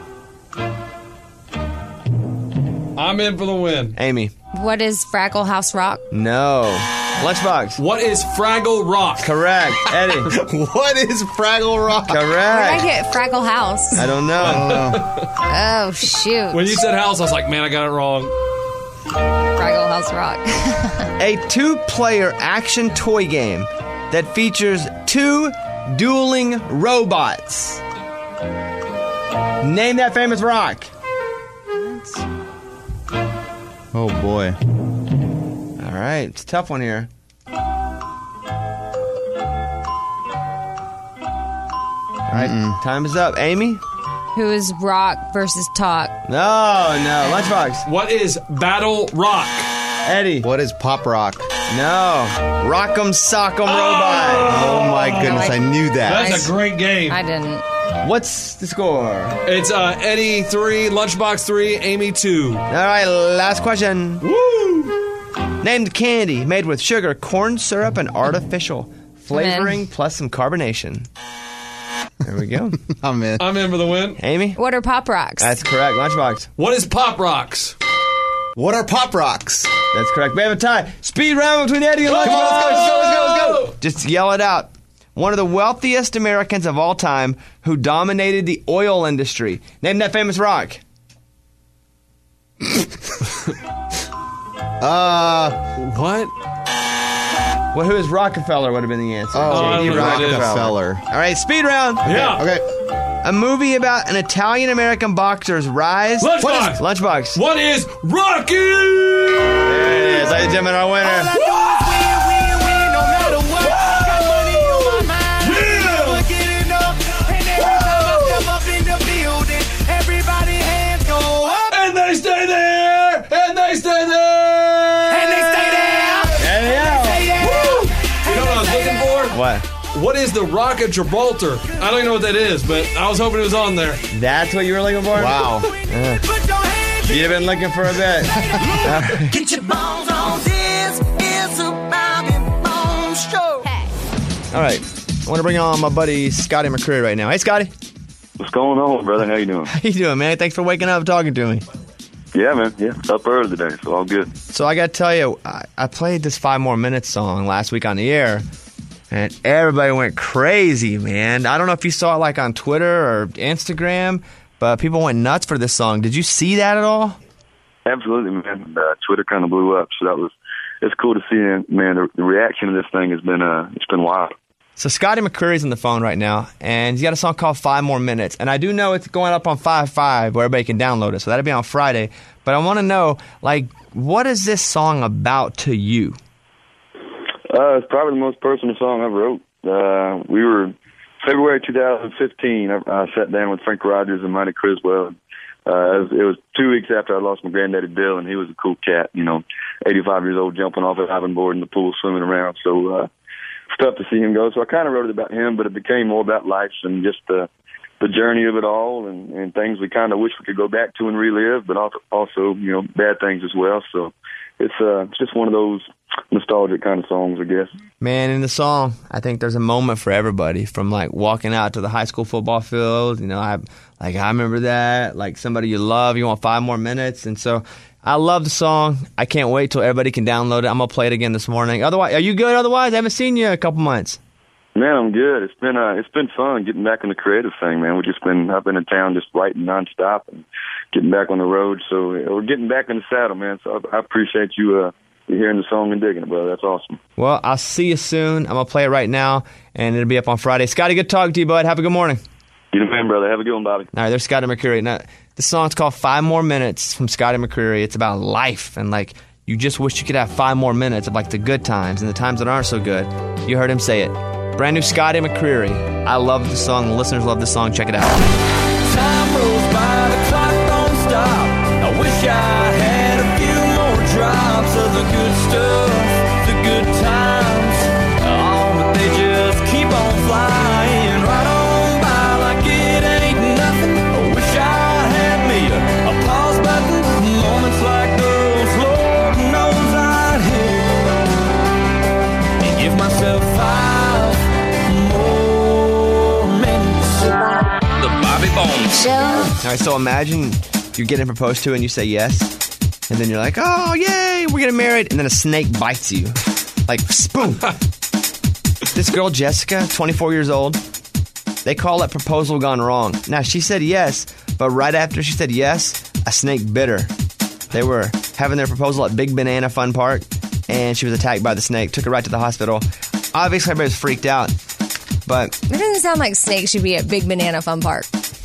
I'm in for the win. Amy. What is Fraggle House Rock? No. Lunchbox. What is Fraggle Rock? Correct. Eddie. What is Fraggle Rock? Where did Correct. I get Fraggle House? I don't know. Oh, shoot. When you said house, I was like, man, I got it wrong. Fraggle House Rock. A two-player action toy game that features two dueling robots. Name that famous rock. Oh, boy. All right. It's a tough one here. All right. Mm-mm. Time is up. Amy? Who is rock versus talk? No, no. Lunchbox. What is battle rock? Eddie. What is pop rock? No. Rock'em Sock'em Robot. Oh, my goodness. I knew that. That's a great game. I didn't. What's the score? It's uh, Eddie three, Lunchbox three, Amy two. All right, last question. Woo! Name the candy made with sugar, corn syrup, and artificial flavoring plus some carbonation. There we go. I'm in. I'm in for the win. Amy? What are Pop Rocks? That's correct. Lunchbox. What is Pop Rocks? What are pop rocks? That's correct. We have a tie. Speed round between Eddie and Lunchbox. Come on, let's go, let's go, let's go, let's go. Just yell it out. One of the wealthiest Americans of all time who dominated the oil industry. Name that famous rock. uh, what? Well, who is Rockefeller would have been the answer. Oh, J D Rockefeller. All right, speed round. Yeah. Okay. A movie about an Italian-American boxer's rise. Lunchbox. What is, Lunchbox. What is Rocky? There it is. Ladies and gentlemen, our winner. And they stay there! And they stay there! And they stay there! There they are. You know what I was looking for? What? What is the Rock of Gibraltar? I don't even know what that is, but I was hoping it was on there. That's what you were looking for? Wow. Uh, you've been looking for a bit. Get your bones on. This is a Bobby Bones Show. All right. I want to bring on my buddy Scotty McCreery right now. Hey, Scotty. What's going on, brother? How you doing? How you doing, man? Thanks for waking up and talking to me. Yeah, man. Yeah, up early today, so all good. So I got to tell you, I, I played this Five More Minutes song last week on the air, and everybody went crazy, man. I don't know if you saw it like on Twitter or Instagram, but people went nuts for this song. Did you see that at all? Absolutely, man. Uh, Twitter kind of blew up, so that was it's cool to see. Man, the, the reaction to this thing has been uh, it's been wild. So Scotty McCreery's on the phone right now, and he's got a song called Five More Minutes. And I do know it's going up on five five where everybody can download it, so that'll be on Friday. But I want to know, like, what is this song about to you? Uh, it's probably the most personal song I wrote. Uh, we were, February two thousand fifteen, I, I sat down with Frank Rogers and Monty Criswell. Uh, it, was, it was two weeks after I lost my granddaddy Bill, and he was a cool cat, you know, eighty-five years old, jumping off a diving board in the pool, swimming around. So, uh, stuff to see him go. So I kind of wrote it about him, but it became more about life and just the the journey of it all and, and things we kind of wish we could go back to and relive, but also, also you know, bad things as well. So it's uh, it's just one of those nostalgic kind of songs, I guess. Man, in the song, I think there's a moment for everybody, from like walking out to the high school football field. You know, I like I remember that, like somebody you love, you want five more minutes, and so. I love the song. I can't wait till everybody can download it. I'm gonna play it again this morning. Otherwise, are you good? Otherwise, I haven't seen you in a couple months. Man, I'm good. It's been uh, it's been fun getting back in the creative thing, man. We've just been I've been in town just writing nonstop and getting back on the road. So we're getting back in the saddle, man. So I, I appreciate you uh, hearing the song and digging it, brother. That's awesome. Well, I'll see you soon. I'm gonna play it right now, and it'll be up on Friday. Scotty, good talking to you, bud. Have a good morning. You the man, brother. Have a good one, Bobby. All right, there's Scotty McCreery. Now, this song's called Five More Minutes from Scotty McCreery. It's about life, and like you just wish you could have five more minutes of like the good times and the times that aren't so good. You heard him say it. Brand new Scotty McCreery. I love the song. The listeners love the song. Check it out. Time rolls by, the clock don't stop. I wish I had a few more drops of the good stuff, the good times. Oh, but they just keep on flying right on by like it ain't nothing. I wish I had me a, a pause button. Moments like those, Lord knows I'd hit and give myself five more minutes. The Bobby Bones Show. All right, so imagine you're getting proposed to and you say yes, and then you're like, oh, yay, we're getting married, and then a snake bites you. Like, spoon. This girl, Jessica, twenty-four years old, they call it proposal gone wrong. Now, she said yes, but right after she said yes, a snake bit her. They were having their proposal at Big Banana Fun Park, and she was attacked by the snake, took her right to the hospital. Obviously, everybody was freaked out, but... It doesn't sound like snakes should be at Big Banana Fun Park.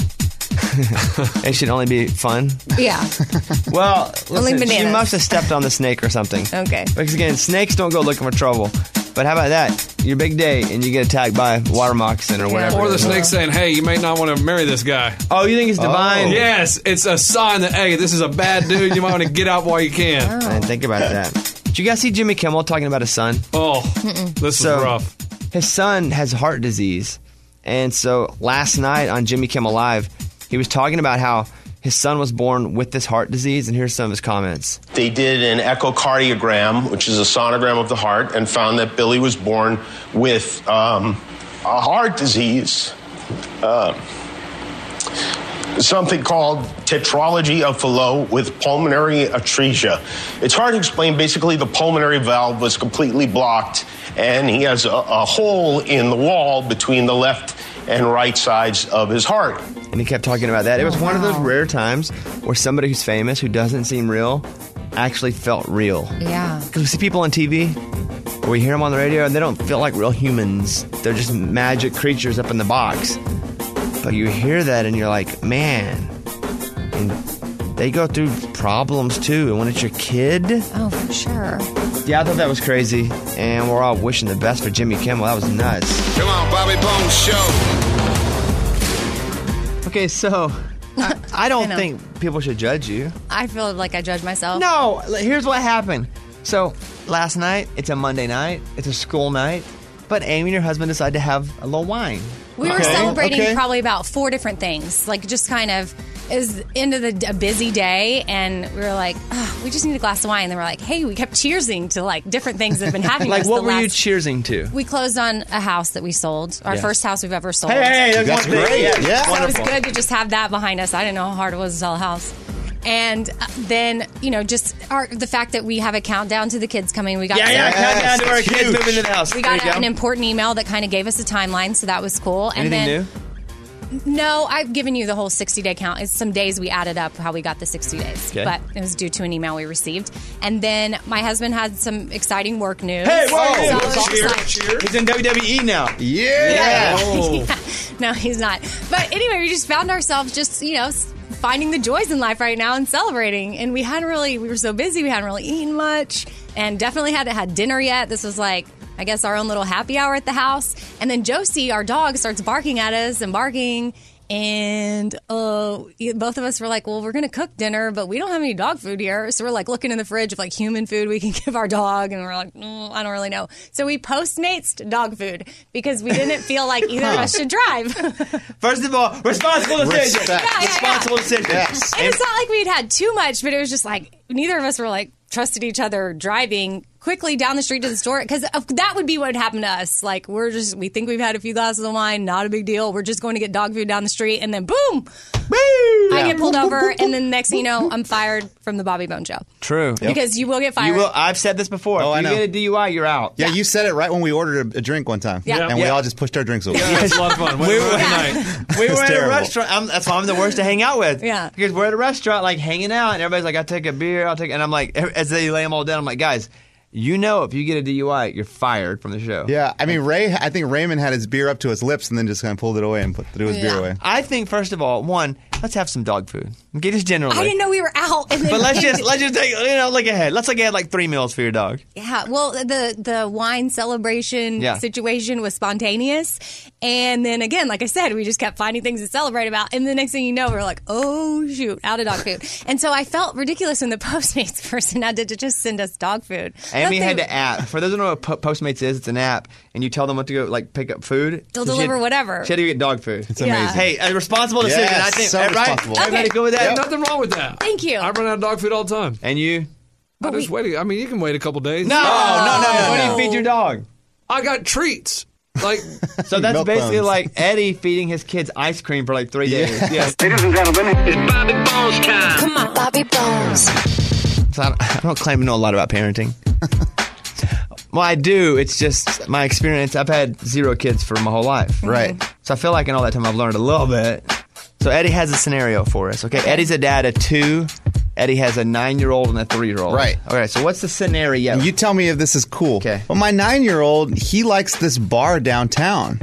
It should only be fun. Yeah. Well, Only listen, she bananas. must have stepped on the snake or something. Okay. Because again, snakes don't go looking for trouble. But how about that? Your big day and you get attacked by a water moccasin or whatever. Or it the is. snake saying, hey, you may not want to marry this guy. Oh, you think it's divine? Yes, it's a sign that, hey, this is a bad dude. You might want to get out while you can. I didn't think about that. Did you guys see Jimmy Kimmel talking about his son? Oh, this So, is rough. His son has heart disease. And so last night on Jimmy Kimmel Live, he was talking about how his son was born with this heart disease, and here's some of his comments. They did an echocardiogram, which is a sonogram of the heart, and found that Billy was born with um, a heart disease, uh, something called tetralogy of Fallot with pulmonary atresia. It's hard to explain. Basically, the pulmonary valve was completely blocked, and he has a, a hole in the wall between the left and right sides of his heart. And he kept talking about that. It was one of those rare times where somebody who's famous, who doesn't seem real, actually felt real. Yeah. Because we see people on T V, or we hear them on the radio, and they don't feel like real humans. They're just magic creatures up in the box. But you hear that, and you're like, man. And they go through problems, too. And when it's your kid... Oh, for sure. Yeah, I thought that was crazy. And we're all wishing the best for Jimmy Kimmel. That was nuts. Come on, Bobby Bones Show. Okay, so... I, I don't I know. think people should judge you. I feel like I judge myself. No, here's what happened. So, last night, it's a Monday night, it's a school night, but Amy and her husband decided to have a little wine. We were Okay, celebrating okay. probably about four different things. Like, just kind of, it was end of the, a busy day, and we were like, oh, we just need a glass of wine. And then we're like, hey, we kept cheersing to, like, different things that have been happening. Like, to us what the were you last- cheersing to? We closed on a house that we sold, our Yeah. first house we've ever sold. Hey, hey, hey, that's That's great. Yeah, Yeah. So it was wonderful. good to just have that behind us. I didn't know how hard it was to sell a house. And uh, then, you know, just our, the fact that we have a countdown to the kids coming. We got Yeah, yeah, some- countdown to our it's kids huge. moving to the house. we There got you a- go. an important email that kind of gave us a timeline, so that was cool. And Anything then, new? No, I've given you the whole sixty-day count. It's some days we added up how we got the sixty days. Okay. But it was due to an email we received. And then my husband had some exciting work news. Hey, whoa, So I was just cheer, like- cheer. He's in W W E now. Yeah. Yeah. No, he's not. But anyway, we just found ourselves just, you know, s- finding the joys in life right now and celebrating. And we hadn't really, we were so busy, we hadn't really eaten much and definitely hadn't had dinner yet. This was like, I guess, our own little happy hour at the house. And then Josie, our dog, starts barking at us and barking. And uh, both of us were like, well, we're going to cook dinner, but we don't have any dog food here. So we're like looking in the fridge of like human food we can give our dog. And we're like, mm, I don't really know. So we Postmates dog food because we didn't feel like either of us should drive. First of all, responsible decision. Respect. Yeah, yeah, yeah. Responsible decision. Yes. And it's not like we'd had too much, but it was just like neither of us were like trusted each other driving quickly down the street to the store because that would be what would happen to us. Like we're just we think we've had a few glasses of wine, not a big deal. We're just going to get dog food down the street, and then boom, I get pulled over, and then next thing you know, I'm fired from the Bobby Bone Show True. because you will get fired. You will. I've said this before. Oh, if I you know. get a D U I, you're out. Yeah, you said it right when we ordered a, a drink one time. Yeah. And we Yeah. all just pushed our drinks over. Yeah, it's a lot of fun. Wait, We wait, were- night. We were It's at a terrible. restaurant. I'm, that's why I'm the worst to hang out with. Yeah. Because we're at a restaurant, like hanging out, and everybody's like, "I'll take a beer. I'll take," and I'm like, as they lay them all down, I'm like, guys. You know, if you get a D U I, you're fired from the show. Yeah, I mean, Ray. I think Raymond had his beer up to his lips and then just kind of pulled it away and put threw his Yeah. beer away. I think first of all, one, let's have some dog food. Okay, just generally. I didn't know we were out. And then But let's just let's just take you know look ahead. Let's look ahead like three meals for your dog. Yeah, well, the the wine celebration Yeah. situation was spontaneous, and then again, like I said, we just kept finding things to celebrate about, and the next thing you know, we're like, oh shoot, out of dog food, and so I felt ridiculous when the Postmates person had to, to just send us dog food. Amy Not had that- to app. For those who don't know what Po- Postmates is, it's an app, and you tell them what to go like pick up food. They'll So she deliver had- whatever. She had to get dog food. It's Yeah. amazing. Hey, a responsible decision. Yes, I think. so right? responsible. Everybody Okay. go with that. There's nothing wrong with that. Thank you. I run out of dog food all the time. And you? I just wait. I mean, you can wait a couple days. No, no, no, no. What do No. you feed your dog? I got treats. Like, So that's Milk basically bones. like Eddie feeding his kids ice cream for like three days. Yeah. Yes. Ladies and gentlemen, it's Bobby Bones time. Come on, Bobby Bones. So I don't, I don't claim to know a lot about parenting. Well, I do. It's just my experience. I've had zero kids for my whole life. Right. So I feel like in all that time I've learned a little bit. So Eddie has a scenario for us. Okay. Eddie's a dad of two. Eddie has a nine-year-old and a three-year-old. Right. All right. So what's the scenario? You tell me if this is cool. Okay. Well, my nine-year-old, he likes this bar downtown.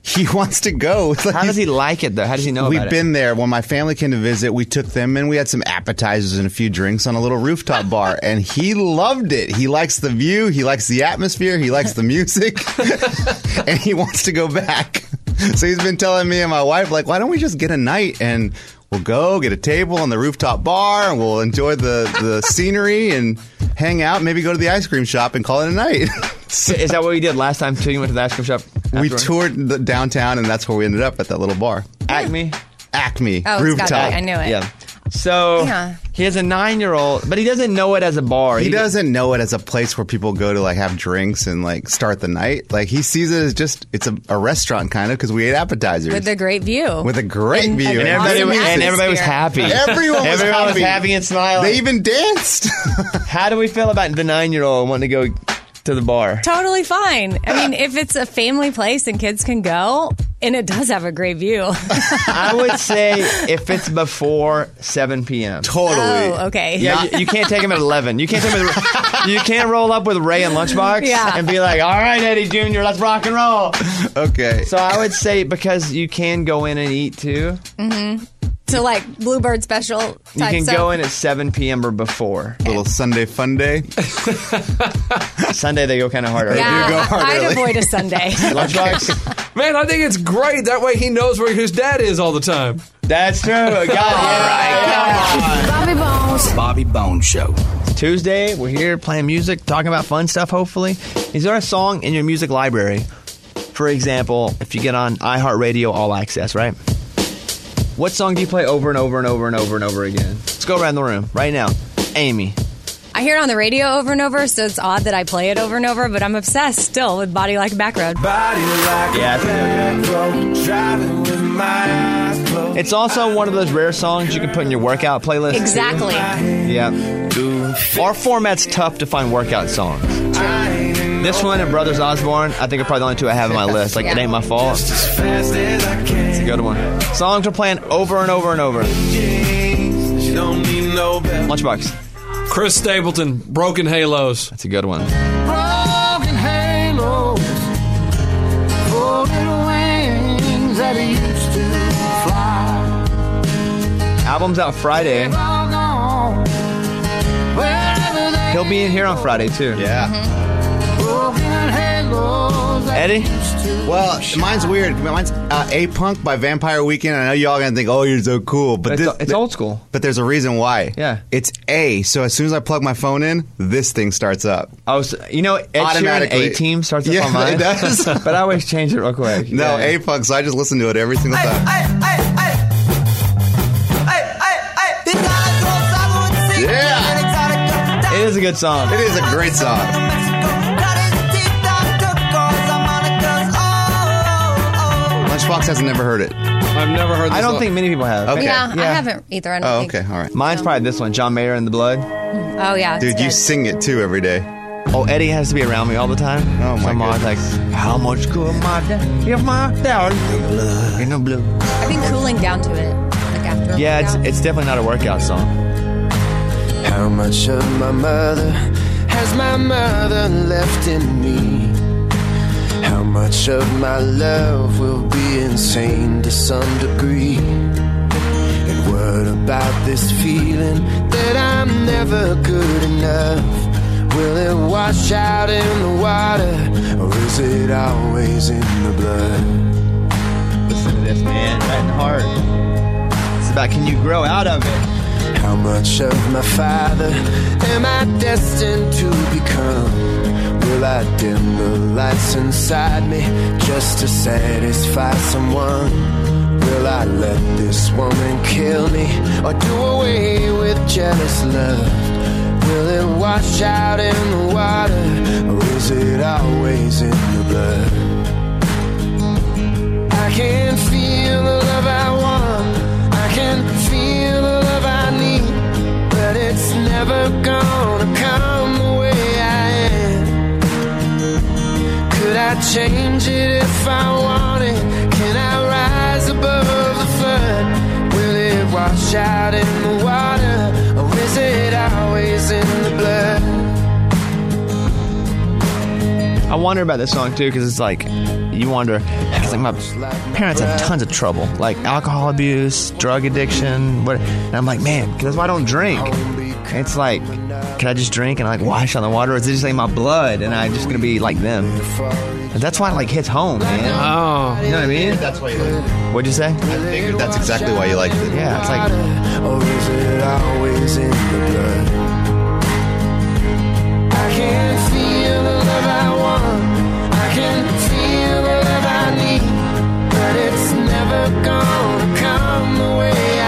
he wants to go. Like, How does he like it, though? How does he know We've about been it? there. When my family came to visit, we took them and we had some appetizers and a few drinks on a little rooftop bar, and he loved it. He likes the view. He likes the atmosphere. He likes the music, and he wants to go back. So he's been telling me and my wife, like, why don't we just get a night and we'll go get a table on the rooftop bar and we'll enjoy the, the scenery and hang out, maybe go to the ice cream shop and call it a night. Is that what we did last time, too? You went to the ice cream shop? We afterward? toured the downtown, and that's where we ended up, at that little bar. Acme? Acme. Oh, it's rooftop. got that. I knew it. Yeah. So Yeah. he has a nine-year-old, but he doesn't know it as a bar. He doesn't know it as a place where people go to like have drinks and like start the night. Like he sees it as just it's a, a restaurant kind of because we ate appetizers With a great view. with a great And- view and everybody, awesome and everybody was atmosphere. happy. Everyone was Everyone happy. was happy and smiling. They even danced. How do we feel about the nine-year-old wanting to go to the bar? Totally fine. I mean, if it's a family place and kids can go, and it does have a great view. I would say if it's before seven p.m. Totally. Oh, okay. Yeah, you, you can't take him at eleven. You can't take him with, you can't roll up with Ray and Lunchbox Yeah. and be like, all right, Eddie Junior, let's rock and roll. Okay. So I would say because you can go in and eat too, Mm-hmm. So like Bluebird special you type can stuff. go in at seven p.m. or before. Little Sunday fun day. Sunday they go kind of harder. Yeah, You go I- hard I'd early. avoid a Sunday. Lunchbox? Man, I think it's great. That way he knows where his dad is all the time. That's true. Got it. Bobby Bones. Bobby Bones Show. It's Tuesday. We're here playing music, talking about fun stuff, hopefully. Is there a song in your music library? For example, if you get on iHeartRadio All Access, right? What song do you play over and over and over and over and over again? Let's go around the room right now. Amy. I hear it on the radio over and over, so it's odd that I play it over and over, but I'm obsessed still with Body Like a Back Road. Yeah, it's also one of those rare songs you can put in your workout playlist. Exactly. Yeah. Our format's tough to find workout songs. This one and Brothers Osborne, I think are probably the only two I have on my list. Like, It Ain't My Fault. It's a good one. Songs we're playing over and over and over. Lunchbox. Chris Stapleton, Broken Halos. That's a good one. Broken halos, folded wings that used to fly. Album's out Friday. All gone, wherever they He'll be in here on Friday, too. Yeah. broken halos that Eddie? Well, mine's weird. Mine's uh, A-Punk by Vampire Weekend. I know y'all gonna think, oh, you're so cool, but It's, this, it's old school. But there's a reason why. Yeah. It's A. So as soon as I plug my phone in, this thing starts up. Oh, so, you know, Ed Sheeran Automatically. A-Team starts up Yeah, on mine. it does. But I always change it real quick. No, Yeah. A-Punk. So I just listen to it every single time. Yeah. It is a good song. It is a great song. Lunchbox hasn't never heard it. I've never heard this I don't song. think many people have. Okay. Yeah, I Yeah. haven't either. I don't Oh, think. okay. All right. Mine's probably this one, John Mayer and the Blood. Oh, yeah. it's Dude, you good. sing it too every day. Oh, Eddie has to be around me all the time. Oh, my so I'm always like, how much could my dad give my dad in the blue? I've been cooling down to it. Like after a Yeah, it's workout. it's definitely not a workout song. How much of my mother has my mother left in me? How much of my love will be insane to some degree? And what about this feeling that I'm never good enough? Will it wash out in the water, or is it always in the blood? Listen to this, man. Right in the heart. It's about can you grow out of it? How much of my father am I destined to become? Will I dim the lights inside me just to satisfy someone? Will I let this woman kill me or do away with jealous love? Will it wash out in the water, or is it always in the blood? I can feel the love I want, I can feel the love I need, but it's never gonna come the way I am. Could I change it if I wanted? Can I rise above the flood? Will it wash out in the water, or is it always in the blood? I wonder about this song too because it's like you wonder. It's like my parents had tons of trouble, like alcohol abuse, drug addiction. What? And I'm like, man, that's why I don't drink. And it's like, can I just drink and like wash on the water, or is it just like my blood and I'm just gonna be like them? And that's why it like hits home, man. Oh, you know what I mean? That's why you like it. What'd you say? I figured that's exactly why you liked it. Yeah, it's like. Or is it always in the blood? I can feel the love I want. I can feel the love I need. But it's never gonna come the way I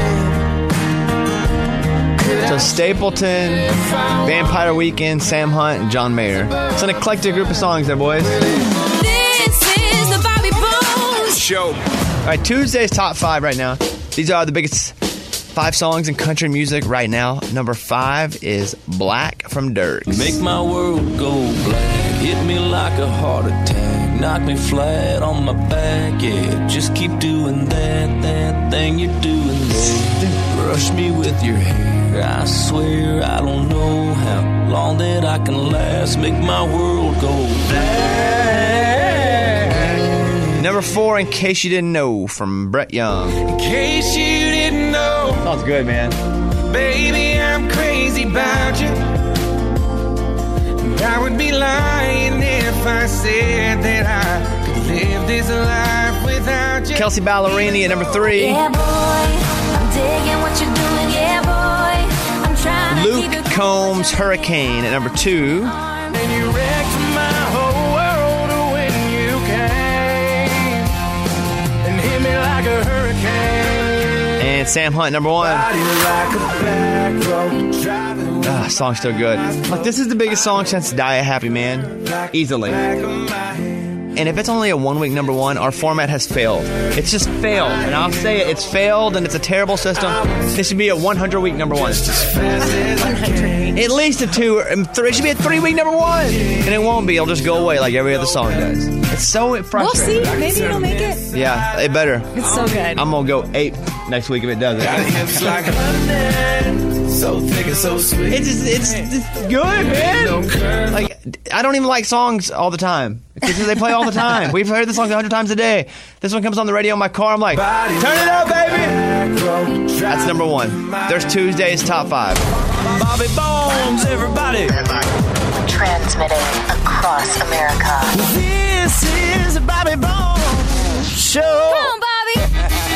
am. So Stapleton, Vampire Weekend, Sam Hunt, and John Mayer. It's an eclectic group of songs there, boys. This is the Bobby Bones Show. All right, Tuesday's top five right now. These are the biggest five songs in country music right now. Number five is Black from Dierks. Make my world go black. Hit me like a heart attack. Knock me flat on my back. Yeah, just keep doing that, that thing you're doing there. Brush me with your hair. I swear I don't know how long that I can last. Make my world go black. Number four, In Case You Didn't Know, from Brett Young. In case you didn't know, sounds good, man. Baby, I'm crazy about you. And I would be lying if I said that I could live this life without you. Kelsey Ballerini at number three. Yeah, boy, I'm digging what you're doing. Yeah, boy, I'm trying to keep Luke it Combs, Hurricane at number two. And you wrecked my whole world when you came and hit me like a hurricane. And Sam Hunt, number one. Body like a back road driving. Ah, song's still good. Like, this is the biggest song since Die a Happy Man. Easily. And if it's only a one-week number one, our format has failed. It's just failed. And I'll say it, it's failed, and it's a terrible system. This should be a one hundred week number one. At least a two, um, three, it should be a three-week number one. And it won't be. It'll just go away like every other song does. It's so We'll frustrating. see. Maybe it'll make it. Yeah, it better. It's so good. I'm going to go eight next week if it doesn't. It's like London, so thick and so sweet. It's just, it's, it's good, man. Like, I don't even like songs all the time. Because they play all the time. We've heard the song a hundred times a day. This one comes on the radio in my car. I'm like, turn it up, baby. That's number one. There's Tuesday's top five. Bobby Bones, everybody. Transmitting across America. This is a Bobby Bones Show. Come on, Bobby.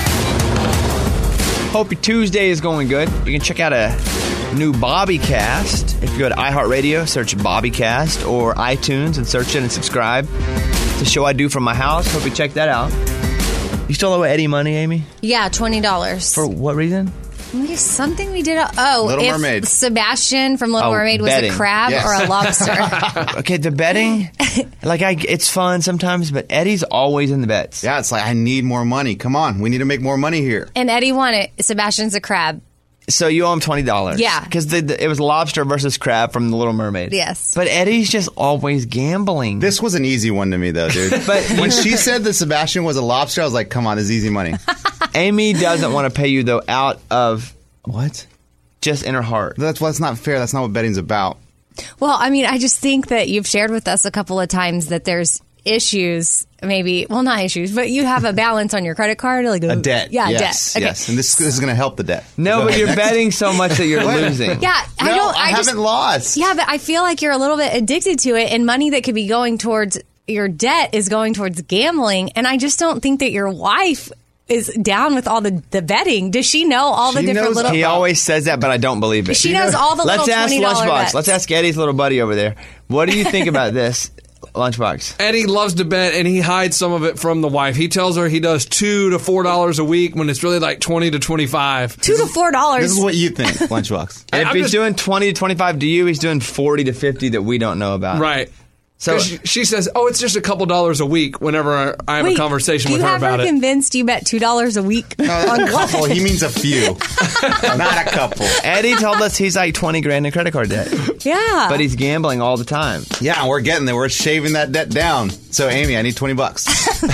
Hope your Tuesday is going good. You can check out a new Bobbycast. If you go to iHeartRadio, search Bobbycast, or iTunes and search it and subscribe. It's a show I do from my house. Hope you check that out. You still owe Eddie money, Amy? Yeah, twenty dollars. For what reason? Maybe something we did. Oh, Little if Mermaid. Sebastian from Little Oh, Mermaid was betting. a crab Yes. or a lobster. Okay, the betting, like I, it's fun sometimes, but Eddie's always in the bets. Yeah, it's like, I need more money. Come on, we need to make more money here. And Eddie won it. Sebastian's a crab. So you owe him twenty dollars. Yeah. Because it was lobster versus crab from The Little Mermaid. Yes. But Eddie's just always gambling. This was an easy one to me, though, dude. But when she said that Sebastian was a lobster, I was like, come on, this is easy money. Amy doesn't want to pay you, though, out of... What? Just in her heart. That's, well, that's not fair. That's not what betting's about. Well, I mean, I just think that you've shared with us a couple of times that there's issues, maybe, well, not issues, but you have a balance on your credit card. Like A debt. Yeah, yes, debt. Okay. Yes, and this, this is going to help the debt. No, Go but ahead, you're next. betting so much that you're losing. Yeah, I No, don't. I just- haven't lost. Yeah, but I feel like you're a little bit addicted to it, and money that could be going towards your debt is going towards gambling. And I just don't think that your wife is down with all the, the betting. Does she know all the She different knows- little? He always says that, but I don't believe it. She knows all the Let's little ask twenty dollar Lunchbox. bets. Let's ask Eddie's little buddy over there. What do you think about this, Lunchbox? Eddie loves to bet, and he hides some of it from the wife. He tells her he does two to four dollars a week when it's really like twenty to twenty-five. Two to four dollars. This is what you think, Lunchbox. If I'm he's just- doing twenty to twenty-five to you, he's doing forty to fifty that we don't know about. Right. So So she, she says, "Oh, it's just a couple dollars a week." Whenever I, I have Wait, a conversation do with you her have about her it, convinced you bet two dollars a week? No, on a couple. what? He means a few, not a couple. Eddie told us he's like twenty grand in credit card debt, Yeah, but he's gambling all the time. Yeah, we're getting there. We're shaving that debt down. So, Amy, I need twenty bucks.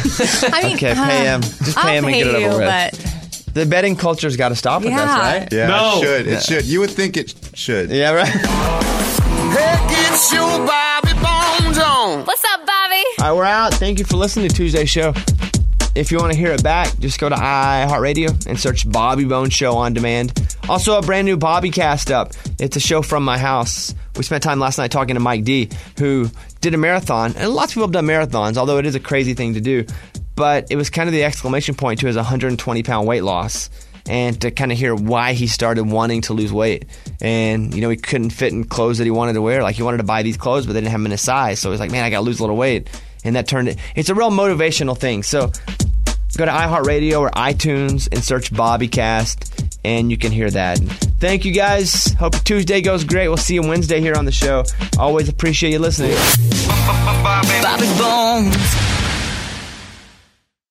I mean, Okay, pay him. Just pay I'll him and pay get it you, over with. but The betting culture's got to stop with Yeah. us, right? Yeah, No. it should. It should. You would think it should. Yeah, right. Hey, get your Bobby Bones on. Bone. What's up, Bobby? All right, we're out. Thank you for listening to Tuesday's show. If you want to hear it back, just go to iHeartRadio and search Bobby Bones Show on demand. Also, a brand new Bobbycast up. It's a show from my house. We spent time last night talking to Mike D, who did a marathon. And lots of people have done marathons, although it is a crazy thing to do. But it was kind of the exclamation point to his one hundred twenty pound weight loss. And to kind of hear why he started wanting to lose weight. And, you know, he couldn't fit in clothes that he wanted to wear. Like, he wanted to buy these clothes, but they didn't have them in his size. So he was like, man, I got to lose a little weight. And that turned it. It's a real motivational thing. So go to iHeartRadio or iTunes and search Bobbycast, and you can hear that. Thank you, guys. Hope your Tuesday goes great. We'll see you Wednesday here on the show. Always appreciate you listening. Bobby Bones.